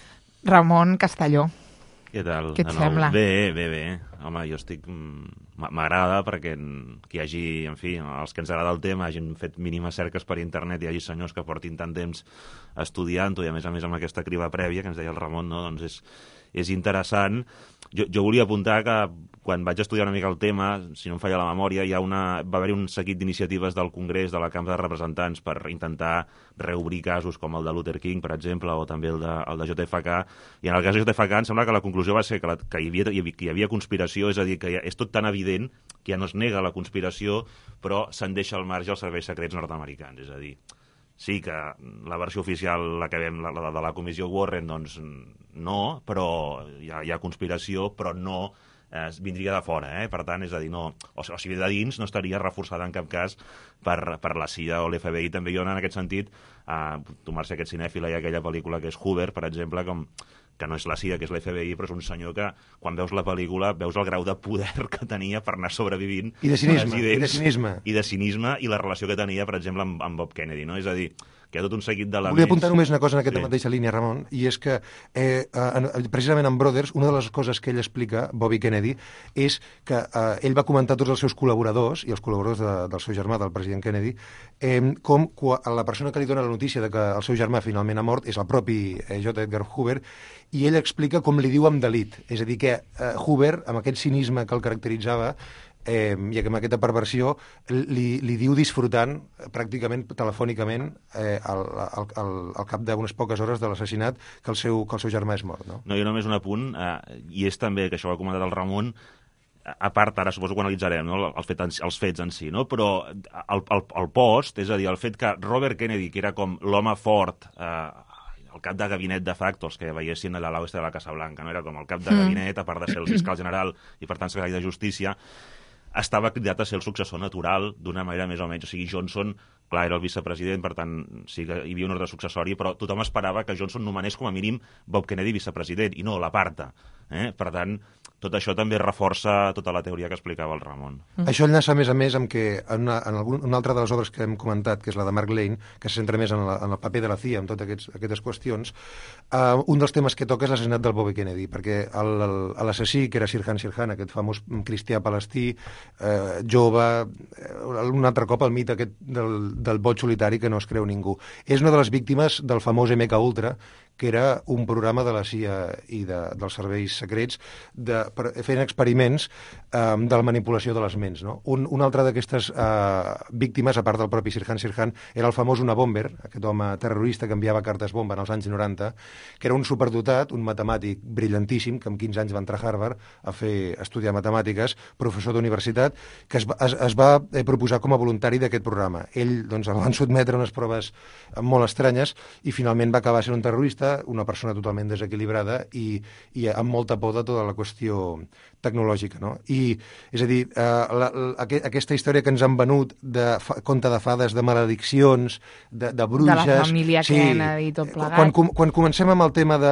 Ramon Castelló. Què tal? Què et sembla? Bé, bé, bé. Home, jo estic... M'agrada perquè que hi hagi, en fi, els que ens agrada el tema, hagin fet mínimes cerques per internet, hi hagi senyors que portin tant temps estudiant-ho, i a més a més amb aquesta criba prèvia que ens deia el Ramon, no? Doncs és, és interessant. Jo, jo volia apuntar que quan vaig estudiar una mica el tema, si no em falla la memòria, hi ha una, va haver un seguit d'iniciatives del Congrés, de la Cambra de Representants, per intentar reobrir casos com el de Luther King, per exemple, o també el de, el de J F K, i en el cas de J F K em sembla que la conclusió va ser que, la, que, hi, havia, que hi havia conspiració, és a dir, que és tot tan evident que ja no es nega la conspiració, però se'n deixa al marge els serveis secrets nord-americans, és a dir, sí que la versió oficial, la que vam, la, la de la comissió Warren, doncs no, però hi ha, hi ha conspiració, però no eh, vindria de fora, eh? Per tant, és a dir, no, o, o si ve de dins no estaria reforçada en cap cas per, per la C I A o l'F B I. També jo, en aquest sentit, eh, tu, Mercè, aquest cinèfila, i aquella pel·lícula que és Hoover, per exemple, com que no és la C I A, que és l'F B I, però és un senyor que, quan veus la pel·lícula, veus el grau de poder que tenia per anar sobrevivint. I de cinisme, i de cinisme. I de cinisme, i la relació que tenia, per exemple, amb, amb Bob Kennedy, no? És a dir, que hi ha tot un seguit d'elements... Volia apuntar només una cosa en aquesta sí. mateixa línia, Ramon, i és que, eh, eh, precisament en Brothers, una de les coses que ell explica, Bobby Kennedy, és que eh, ell va comentar a tots els seus col·laboradors, i els col·laboradors de, del seu germà, del president Kennedy, eh, com la persona que li dona la notícia de que el seu germà finalment ha mort és el propi eh, J. Edgar Hoover, i ell explica com li diu amb delit. És a dir, que eh, Hoover, amb aquest cinisme que el caracteritzava, eh, i amb aquesta perversió, li, li diu disfrutant, pràcticament telefònicament, eh, al, al, al, al cap d'unes poques hores de l'assassinat, que, el seu, que el seu germà és mort. No, no jo només un apunt, eh, i és també, que això ho ha comentat el Ramon, a part, ara suposo que ho analitzarem, no? els, fets, els fets en si, no? Però el, el, el post, és a dir, el fet que Robert Kennedy, que era com l'home fort, eh, el cap de gabinet de facto, els que veiessin a l'oest de la Casa Blanca, no? Era com el cap de gabinet, a part de ser el fiscal general i, per tant, secretari de Justícia, estava cridat a ser el successor natural d'una manera més o menys. O sigui, Johnson, clar, era el vicepresident, per tant, sí que hi havia un ordre successori, però tothom esperava que Johnson nomenés com a mínim Bob Kennedy vicepresident, i no l'aparta. Eh? Per tant, tot això també reforça tota la teoria que explicava el Ramon. Mm. Això enllaça, a més a més, amb que en una, en algun, una altra de les obres que hem comentat, que és la de Mark Lane, que se centra més en, la, en el paper de la C I A, en totes aquests, aquestes qüestions, uh, un dels temes que toca és l'assassinat del Bobby Kennedy, perquè l'assassí, que era Sirhan Sirhan, aquest famós cristià palestí, eh, jove, eh, un altre cop el mite aquest del, del vot solitari que no es creu ningú. És una de les víctimes del famós M K Ultra, que era un programa de la C I A i de, dels serveis secrets de, per, fent experiments eh, de la manipulació de les ments. No? Un, una altra d'aquestes eh, víctimes, a part del propi Sirhan Sirhan, era el famós Una Bomber, aquest home terrorista que enviava cartes bomba en els anys noranta, que era un superdotat, un matemàtic brillantíssim, que amb quinze anys va entrar a Harvard a fer estudiar matemàtiques, professor d'universitat, que es va, es, es va eh, proposar com a voluntari d'aquest programa. Ell doncs, el van sotmetre a unes proves molt estranyes i finalment va acabar sent un terrorista, una persona totalment desequilibrada i, i amb molta por de tota la qüestió tecnològica. No? I, és a dir, eh, la, la, aquesta història que ens han venut de fa, conte de fades, de malediccions, de, de bruixes... De la família sí, Kennedy i tot plegat. Quan, quan comencem amb el tema de...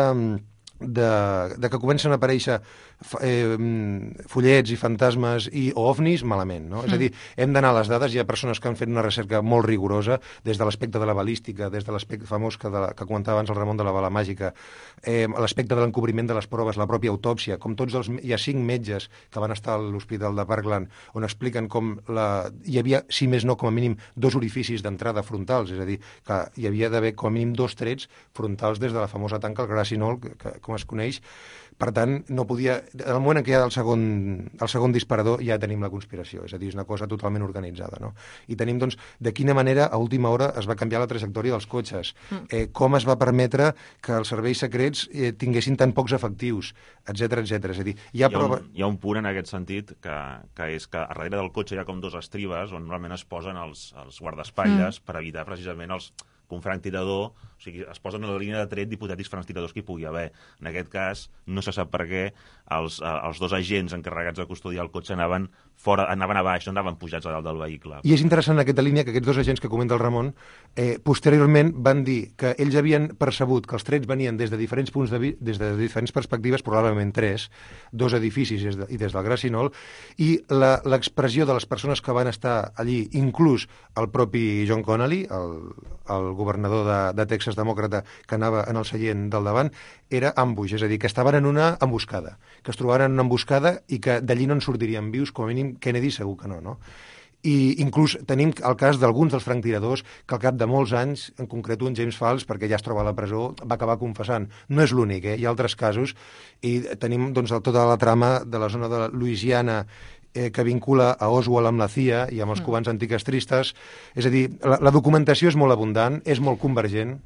De, de que comencen a aparèixer eh, follets i fantasmes i, o ovnis, malament, no? Mm. És a dir, hem d'anar a les dades, hi ha persones que han fet una recerca molt rigorosa, des de l'aspecte de la balística, des de l'aspecte famós que, de la, que comentava abans el Ramon de la bala màgica, eh, l'aspecte de l'encobriment de les proves, la pròpia autòpsia, com tots els... Hi ha cinc metges que van estar a l'Hospital de Parkland on expliquen com la, hi havia, si més no, com a mínim, dos orificis d'entrada frontals, és a dir, que hi havia d'haver com a mínim dos trets frontals des de la famosa tanca, el Gracinol, que, que com es coneix. Per tant, no podia... En el moment en què hi ha el segon, el segon disparador ja tenim la conspiració, és a dir, és una cosa totalment organitzada, no? I tenim, doncs, de quina manera a última hora es va canviar la trajectòria dels cotxes, eh, com es va permetre que els serveis secrets eh, tinguessin tan pocs efectius, etcètera, etcètera. És a dir, hi ha, hi, ha prova... un, hi ha un punt en aquest sentit que, que és que a darrere del cotxe hi ha com dos estribes on normalment es posen els, els guardaespatlles mm. per evitar precisament els... que un franctirador, o sigui, es posen en la línia de tret d'hipotètics franctiradors que hi pugui haver. En aquest cas, no se sap per què els, els dos agents encarregats de custodiar el cotxe anaven fora, anaven a baix, no anaven pujats a dalt del vehicle. I és interessant en aquesta línia que aquests dos agents que comenta el Ramon eh, posteriorment van dir que ells havien percebut que els trets venien des de diferents punts de vi des de diferents perspectives, probablement tres, dos edificis des de, i des del Gracinol, i l'expressió de les persones que van estar allí, inclús el propi John Connolly, el, el governador de, de Texas demòcrata que anava en el seient del davant, era ambuix, és a dir, que estaven en una emboscada, que es trobaven en una emboscada i que d'allí no en sortirien vius, com a mínim Kennedy segur que no, no? I inclús tenim el cas d'alguns dels franctiradors que al cap de molts anys, en concret un James Falls, perquè ja es troba a la presó, va acabar confessant. No és l'únic, eh? Hi ha altres casos, i tenim doncs, tota la trama de la zona de Louisiana eh, que vincula a Oswald amb la C I A i amb els cubans anticastristes. És a dir, la, la documentació és molt abundant, és molt convergent,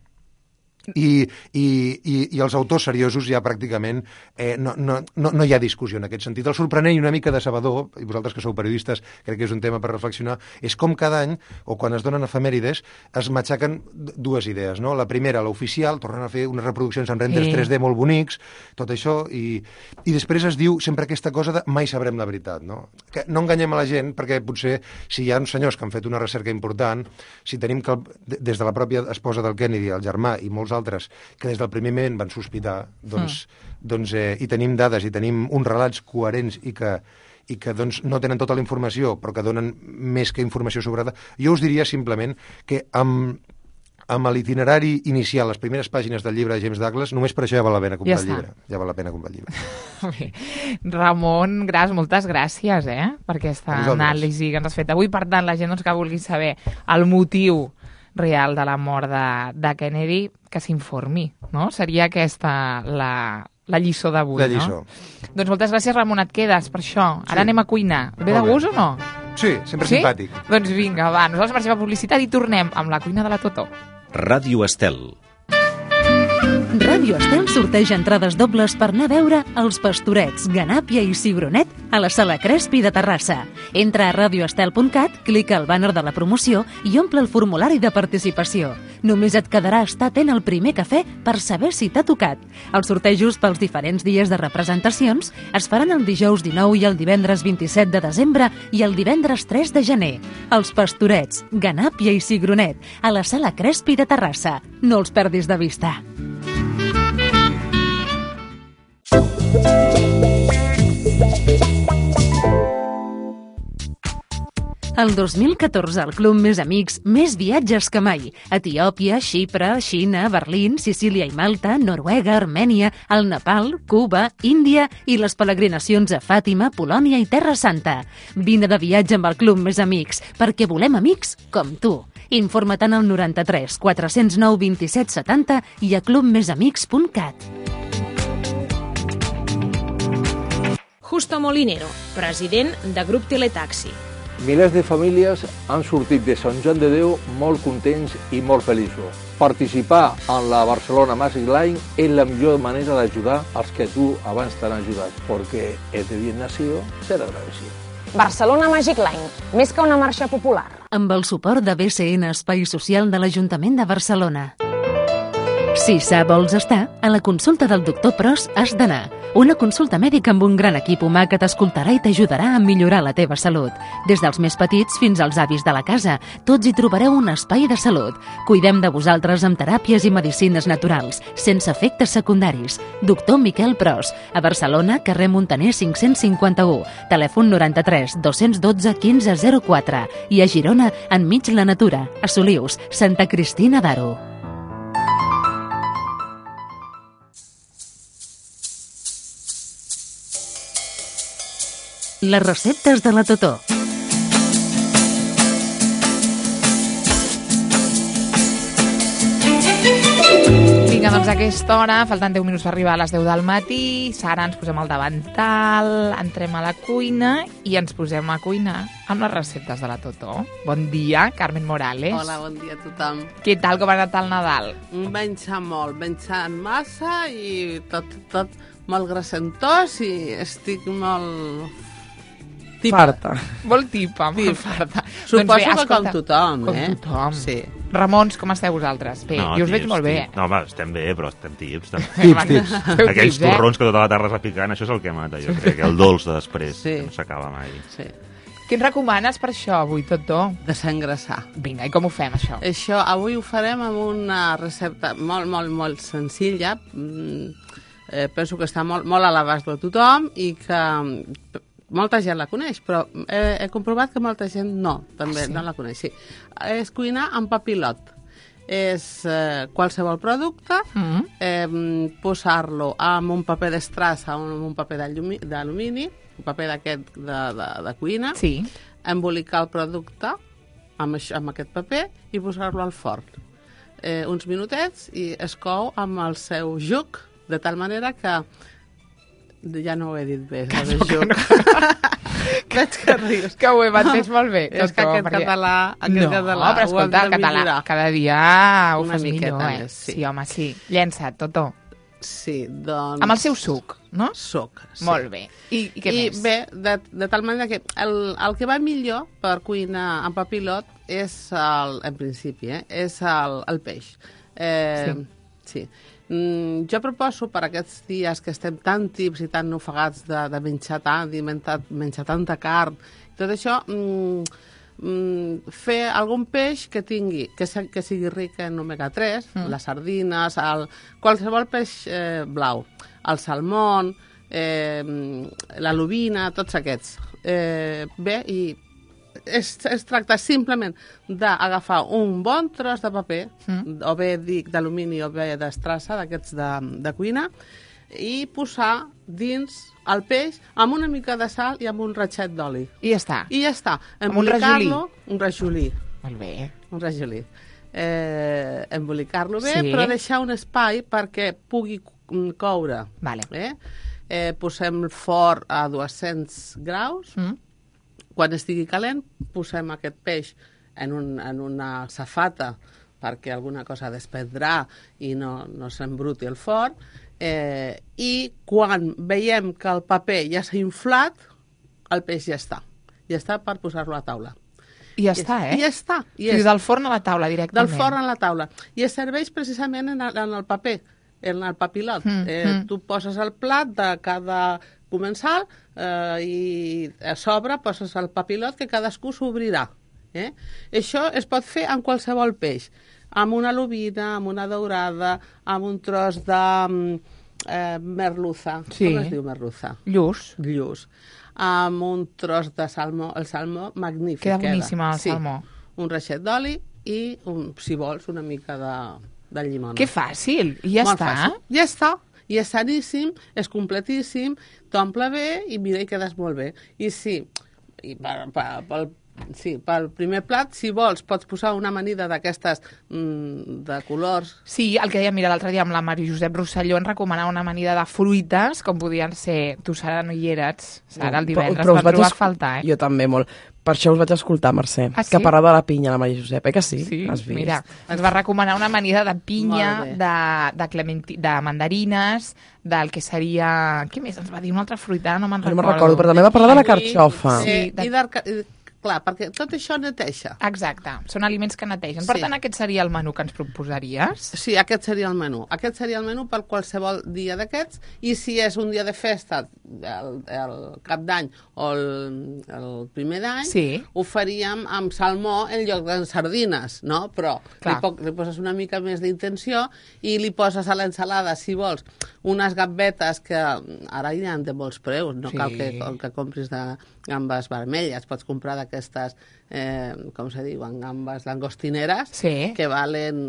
I, i, i, i els autors seriosos ja pràcticament eh, no, no, no, no hi ha discussió en aquest sentit. El sorprenent i una mica decebedor, i vosaltres que sou periodistes crec que és un tema per reflexionar, és com cada any, o quan es donen efemèrides, es matxaquen dues idees, no? La primera, l'oficial, tornen a fer unes reproduccions en renders sí. tres D molt bonics, tot això, i, i després es diu sempre aquesta cosa de mai sabrem la veritat, no? Que no enganyem a la gent, perquè potser si hi ha uns senyors que han fet una recerca important, si tenim que, des de la pròpia esposa del Kennedy, el germà i molts altres que des del primer moment van sospitar, doncs, mm. doncs, eh, i tenim dades i tenim uns relats coherents i que, i que doncs, no tenen tota la informació, però que donen més que informació sobrada, jo us diria simplement que amb, amb l'itinerari inicial, les primeres pàgines del llibre de James Douglas, només per això ja val la pena comprar ja el llibre. Ja val la pena comprar el llibre. Bé. Ramon Gras, moltes gràcies eh, per aquesta anàlisi que ens has fet avui. Per tant, la gent doncs, que vulgui saber el motiu real de la mort de, de Kennedy, que s'informi, no? Seria aquesta la, la lliçó d'avui, no? La lliçó. Doncs moltes gràcies, Ramon, et quedes per això. Ara sí. anem a cuinar. Ve de gust o no? Sí, sempre sí? simpàtic. Doncs vinga, va, nosaltres marxem a publicitat i tornem amb la cuina de la Totó. Ràdio Estel. Ràdio Estel sorteja entrades dobles per anar a veure Els Pastorets, Ganàpia i Cigronet a la Sala Crespi de Terrassa. Entra a radio estel punt cat, clica al bàner de la promoció i omple el formulari de participació. Només et quedarà estar atent al primer cafè per saber si t'ha tocat. Els sortejos pels diferents dies de representacions es faran el dijous dinou i el divendres vint-i-set de desembre i el divendres tres de gener. Els Pastorets, Ganàpia i Cigronet a la Sala Crespi de Terrassa. No els perdis de vista. El dos mil catorze, el Club Més Amics, més viatges que mai. Etiòpia, Xipre, Xina, Berlín, Sicília i Malta, Noruega, Armènia, el Nepal, Cuba, Índia i les peregrinacions a Fàtima, Polònia i Terra Santa. Vine de viatge amb el Club Més Amics, perquè volem amics com tu. Informa't en el noranta-tres quatre-cents nou vint-i-set setanta i a club més amics punt cat. Justo Molinero, president de Grup Teletaxi. Milers de famílies han sortit de Sant Joan de Déu molt contents i molt feliços. Participar en la Barcelona Magic Line és la millor manera d'ajudar els que tu abans t'han ajudat, perquè és de bien nacido ser agradecido. Barcelona Magic Line, més que una marxa popular. Amb el suport de B C N Espai Social de l'Ajuntament de Barcelona. Si sa vols estar, a la consulta del doctor Pros has d'anar. Una consulta mèdica amb un gran equip humà que t'escoltarà i t'ajudarà a millorar la teva salut. Des dels més petits fins als avis de la casa, tots hi trobareu un espai de salut. Cuidem de vosaltres amb teràpies i medicines naturals, sense efectes secundaris. Doctor Miquel Pros, a Barcelona, carrer Montaner cinc-cents cinquanta-u, telèfon noranta-tres dos-cents dotze quinze zero quatre i a Girona, enmig la natura, a Solius, Santa Cristina d'Aro. Les receptes de la Totó. Vinga, doncs a aquesta hora, faltant deu minuts per arribar a les deu del matí, Sara, ens posem al davantal, entrem a la cuina i ens posem a cuinar amb les receptes de la Totó. Bon dia, Carmen Morales. Hola, bon dia a tothom. Què tal, com ha anat el Nadal? Menjar molt, menjant massa i tot, tot molt grassentós i estic molt... Tipa. Farta. Molt tipa, molt farta. Suposo doncs bé, que escolta, com tothom, com eh? Com tothom. Sí. Ramons, com esteu vosaltres? Bé, no, jo us tips, veig molt bé. Tips. No, home, estem bé, però estem tips. També. Tips, tips. Aquells tips, eh? torrons que tota la tarda es va picant, això és el que mata, jo crec, el dolç de després, Sí. que no s'acaba mai. Sí. Què ens recomanes per això avui, Totó? Desengrasar. Vinga, i com ho fem, això? Això avui ho farem amb una recepta molt, molt, molt senzilla. Mm, eh, penso que està molt, molt a l'abast de tothom i que molta gent la coneix, però he, he comprovat que molta gent no, també sí? no la coneix. Sí. És cuinar amb papilot. És eh, qualsevol producte, mm-hmm. eh, posar-lo amb un paper d'estrassa o amb un paper d'alumini, un paper d'aquest de, de, de cuina, sí. embolicar el producte amb, això, amb aquest paper i posar-lo al forn. Eh, uns minutets i es cou amb el seu juc, de tal manera que ja no ho he dit bé, el no, juc. No. Veig que rius. Que ho he entès molt bé. És que aquest perquè... català, aquest no, català però escolta, el català millorar. Cada dia ho Una fas millor, eh? Més, sí. sí, home, sí. Llença't, Totó. Sí, doncs... Amb el seu suc, no? Suc, sí. Molt bé. I, i què I més? bé, de, de tal manera que el, el que va millor per cuinar amb papilot és, el, en principi, eh, és el, el peix. Eh, sí. Sí. Mm, jo proposo per aquests dies que estem tan tips i tan ofegats de, de menjar tant, de menjar, menjar tanta carn, tot això, mm, mm, fer algun peix que tingui, que, se, que sigui ric en omega tres, mm. les sardines, el, qualsevol peix eh, blau, el salmón, eh, la lubina, tots aquests. Eh, bé, i es, es tracta simplement d'agafar un bon tros de paper, mm. o bé dic d'alumini o bé d'estrassa, d'aquests de, de cuina, i posar dins el peix amb una mica de sal i amb un ratxet d'oli. I ja està. I ja està. Amb un rajolí. Un rajolí. Molt bé. Un rajolí. Eh, embolicar-lo bé, sí. però deixar un espai perquè pugui coure. Vale. Eh? Eh, posem el forn a dos-cents graus. Mm. Quan estigui calent, posem aquest peix en, un, en una safata perquè alguna cosa desprendrà i no, no s'embruti el forn. Eh, I quan veiem que el paper ja s'ha inflat, el peix ja està. Ja està per posar-lo a taula. I ja I està, eh? I ja està. I és... Del forn a la taula, directament. Del forn a la taula. I es serveix precisament en el, en el paper, en el papilot. Mm, eh, mm. Tu poses el plat de cada comensal eh, i a sobre poses el papilot que cadascú s'obrirà. Eh? Això es pot fer amb qualsevol peix, amb una lubina, amb una daurada, amb un tros de eh, merluza. Sí. Com es diu merluza? Lluç. Lluç. Amb un tros de salmó, el salmó magnífic. Queda boníssima el sí. salmó. Un reixet d'oli i, un, si vols, una mica de, de llimona. Que fàcil, i ja Molt està. Fàcil. Ja està. I és saníssim, és completíssim, t'omple bé i mira, i quedes molt bé. I sí, i per, per, per, Sí, pel primer plat, si vols, pots posar una amanida d'aquestes mm, de colors. Sí, el que deia, mira, l'altre dia amb la Mari Josep Rosselló ens recomanava una amanida de fruites, com podien ser... Tu, Sara, no hi eres. Sara, el divendres, però, però va trobar a es... faltar, eh? Jo també, molt. Per això us vaig escoltar, Mercè, ah, sí? que parlava de la pinya, la Maria Josep, eh que sí? Sí, has vist? Mira, ens va recomanar una amanida de pinya, de, de, clementi... de mandarines, del que seria... Què més ens va dir? Una altra fruita, no me'n no recordo. No me'n recordo, però també va parlar de la carxofa. Sí, sí de... i de... Clar, perquè tot això neteja. Exacte, són aliments que netegen. Per sí. tant, aquest seria el menú que ens proposaries? Sí, aquest seria el menú. Aquest seria el menú per qualsevol dia d'aquests, i si és un dia de festa, el, el cap d'any o el, el primer d'any, sí. ho faríem amb salmó en lloc de sardines, no? Però li, po li poses una mica més d'intenció i li poses a l'ensalada, si vols, unes gambetes que ara hi ha de molts preus, no sí. cal que, que compris de gambes vermelles, pots comprar d'aquestes, eh, com se diuen, gambes langostineres, sí. que valen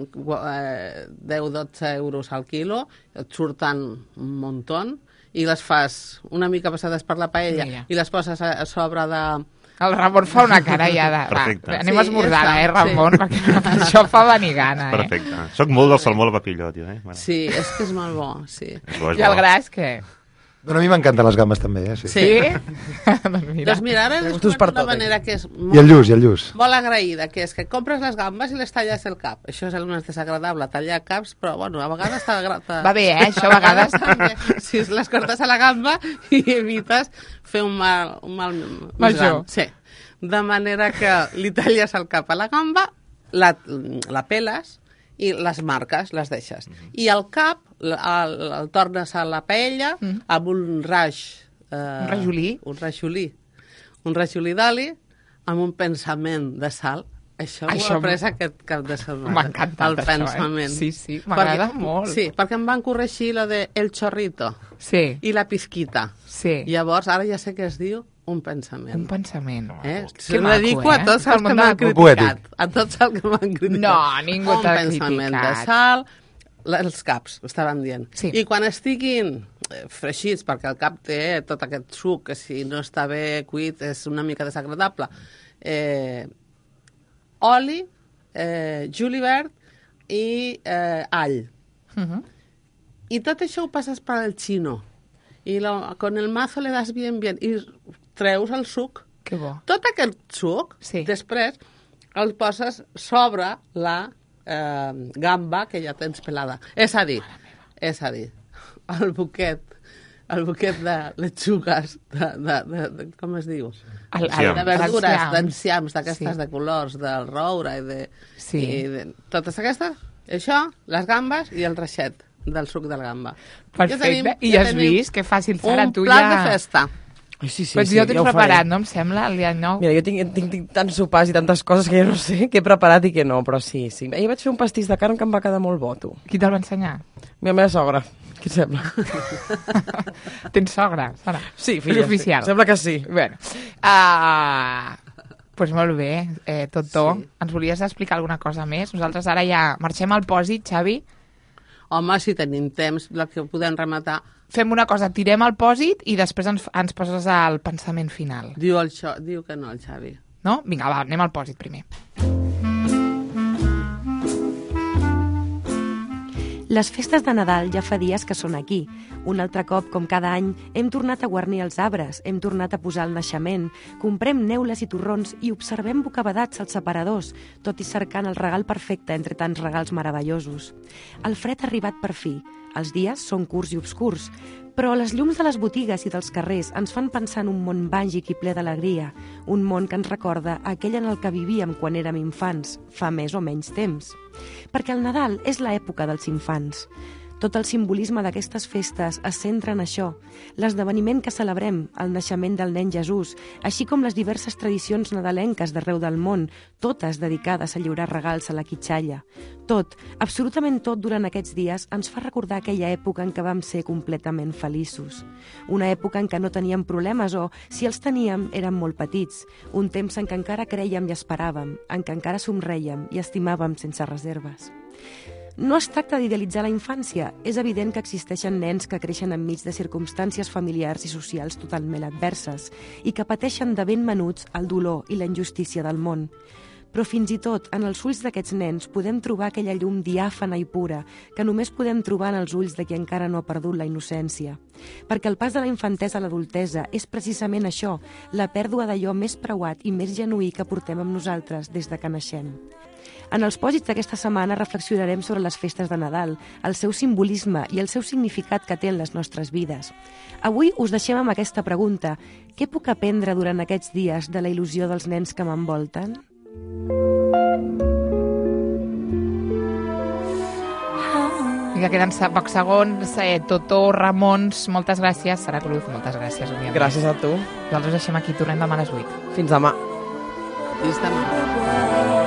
eh, deu a dotze euros al quilo, et surten un muntó, i les fas una mica passades per la paella Mira. i les poses a, a sobre de... El Ramon fa una cara ja de... Perfecte. Va, anem sí, a esmorzar, ja eh, Ramon? Sí. Perquè això fa venir gana, eh? Perfecte. Soc molt del salmó al papilló, tio, eh? Bueno. Sí, és que és molt bo, sí. I el gras, què? Bueno, a mi m'encanten les gambes també, eh? Sí? Sí? doncs, mira. doncs mira, ara us comento una manera que és molt, I el lluç, i el lluç. molt agraïda, que és que compres les gambes i les talles el cap. Això és el més desagradable, tallar caps, però bueno, a vegades està... Va bé, eh? Això a vegades... Si les cortes a la gamba i evites fer un mal, un mal més gran. Sí. De manera que li talles el cap a la gamba, la, la peles i les marques, les deixes. Mm -hmm. I el cap el, el, el tornes a la paella mm -hmm. amb un raix... Eh, un rajolí. Un rajolí. Un rajolí d'oli amb un pensament de sal. Això, això... ho he après aquest cap de setmana. M'ha encantat el això, pensament. eh? Sí, sí, m'agrada molt. Sí, perquè em van corregir la de el chorrito sí. i la pizquita. Sí. Llavors, ara ja sé què es diu un pensament. Un pensament. Eh? Que Ho maco, dedico eh? a tots els que m'han criticat. Poètic. A tots els que m'han criticat. No, ningú t'ha criticat. Un pensament de sal, els caps, estaven dient. Sí. I quan estiguin freixits, perquè el cap té tot aquest suc, que si no està bé cuit és una mica desagradable, eh, oli, eh, julivert i eh, all. Uh -huh. I tot això ho passes per el xino. I lo, con el mazo le das bien, bien, i treus el suc. Que bo. Tot aquest suc, sí. després el poses sobre la eh, gamba que ja tens pelada. És a dir, és a dir, el buquet, el buquet de lechugues, de, de, de, de, com es diu? El, el, de verdures, d'enciams, d'aquestes sí. de colors, del roure i de, sí. i de... Totes aquestes, això, les gambes i el reixet del suc de la gamba. Perfecte. Ja tenim, I ja has vist? Que fàcil serà, un tu plat ja... de festa. Ai, sí, sí, pues sí, jo tinc ja preparat, no em sembla, el dia nou. Mira, jo tinc, tinc, tinc tants sopars i tantes coses que jo no sé què he preparat i què no, però sí, sí. Ahir vaig fer un pastís de carn que em va quedar molt bo, tu. Qui te'l va ensenyar? La meva sogra. Què et sembla? Tens sogra, Sara? Sí, filla, oficial. Sí. Sembla que sí. Bueno, uh, pues molt bé, eh, Totó. Sí. Ens volies explicar alguna cosa més? Nosaltres ara ja marxem al pòsit, Xavi. Home, si tenim temps, el que podem rematar... Fem una cosa, tirem el pòsit i després ens, ens poses al pensament final. Diu, el xo... Diu que no, el Xavi. No? Vinga, va, anem al pòsit primer. Les festes de Nadal ja fa dies que són aquí. Un altre cop, com cada any, hem tornat a guarnir els arbres, hem tornat a posar el naixement, comprem neules i torrons i observem bocabadats als separadors, tot i cercant el regal perfecte entre tants regals meravellosos. El fred ha arribat per fi. Els dies són curts i obscurs, però les llums de les botigues i dels carrers ens fan pensar en un món màgic i ple d'alegria, un món que ens recorda aquell en el que vivíem quan érem infants, fa més o menys temps. Perquè el Nadal és l'època dels infants. Tot el simbolisme d'aquestes festes es centra en això, l'esdeveniment que celebrem, el naixement del nen Jesús, així com les diverses tradicions nadalenques d'arreu del món, totes dedicades a lliurar regals a la quitxalla. Tot, absolutament tot durant aquests dies ens fa recordar aquella època en què vam ser completament feliços. Una època en què no teníem problemes o, si els teníem, érem molt petits. Un temps en què encara crèiem i esperàvem, en què encara somrèiem i estimàvem sense reserves. No es tracta d'idealitzar la infància. És evident que existeixen nens que creixen enmig de circumstàncies familiars i socials totalment adverses i que pateixen de ben menuts el dolor i la injustícia del món. Però fins i tot en els ulls d'aquests nens podem trobar aquella llum diàfana i pura que només podem trobar en els ulls de qui encara no ha perdut la innocència. Perquè el pas de la infantesa a l'adultesa és precisament això, la pèrdua d'allò més preuat i més genuí que portem amb nosaltres des de que naixem. En els pòsits d'aquesta setmana reflexionarem sobre les festes de Nadal, el seu simbolisme i el seu significat que té en les nostres vides. Avui us deixem amb aquesta pregunta: què puc aprendre durant aquests dies de la il·lusió dels nens que m'envolten? Ja queden pocs segons. Eh, Totó, Ramons, moltes gràcies. Sara Cruz, moltes gràcies, òbviament. Gràcies a tu. Nosaltres deixem aquí, tornem demà a les vuit. Fins demà. Fins demà.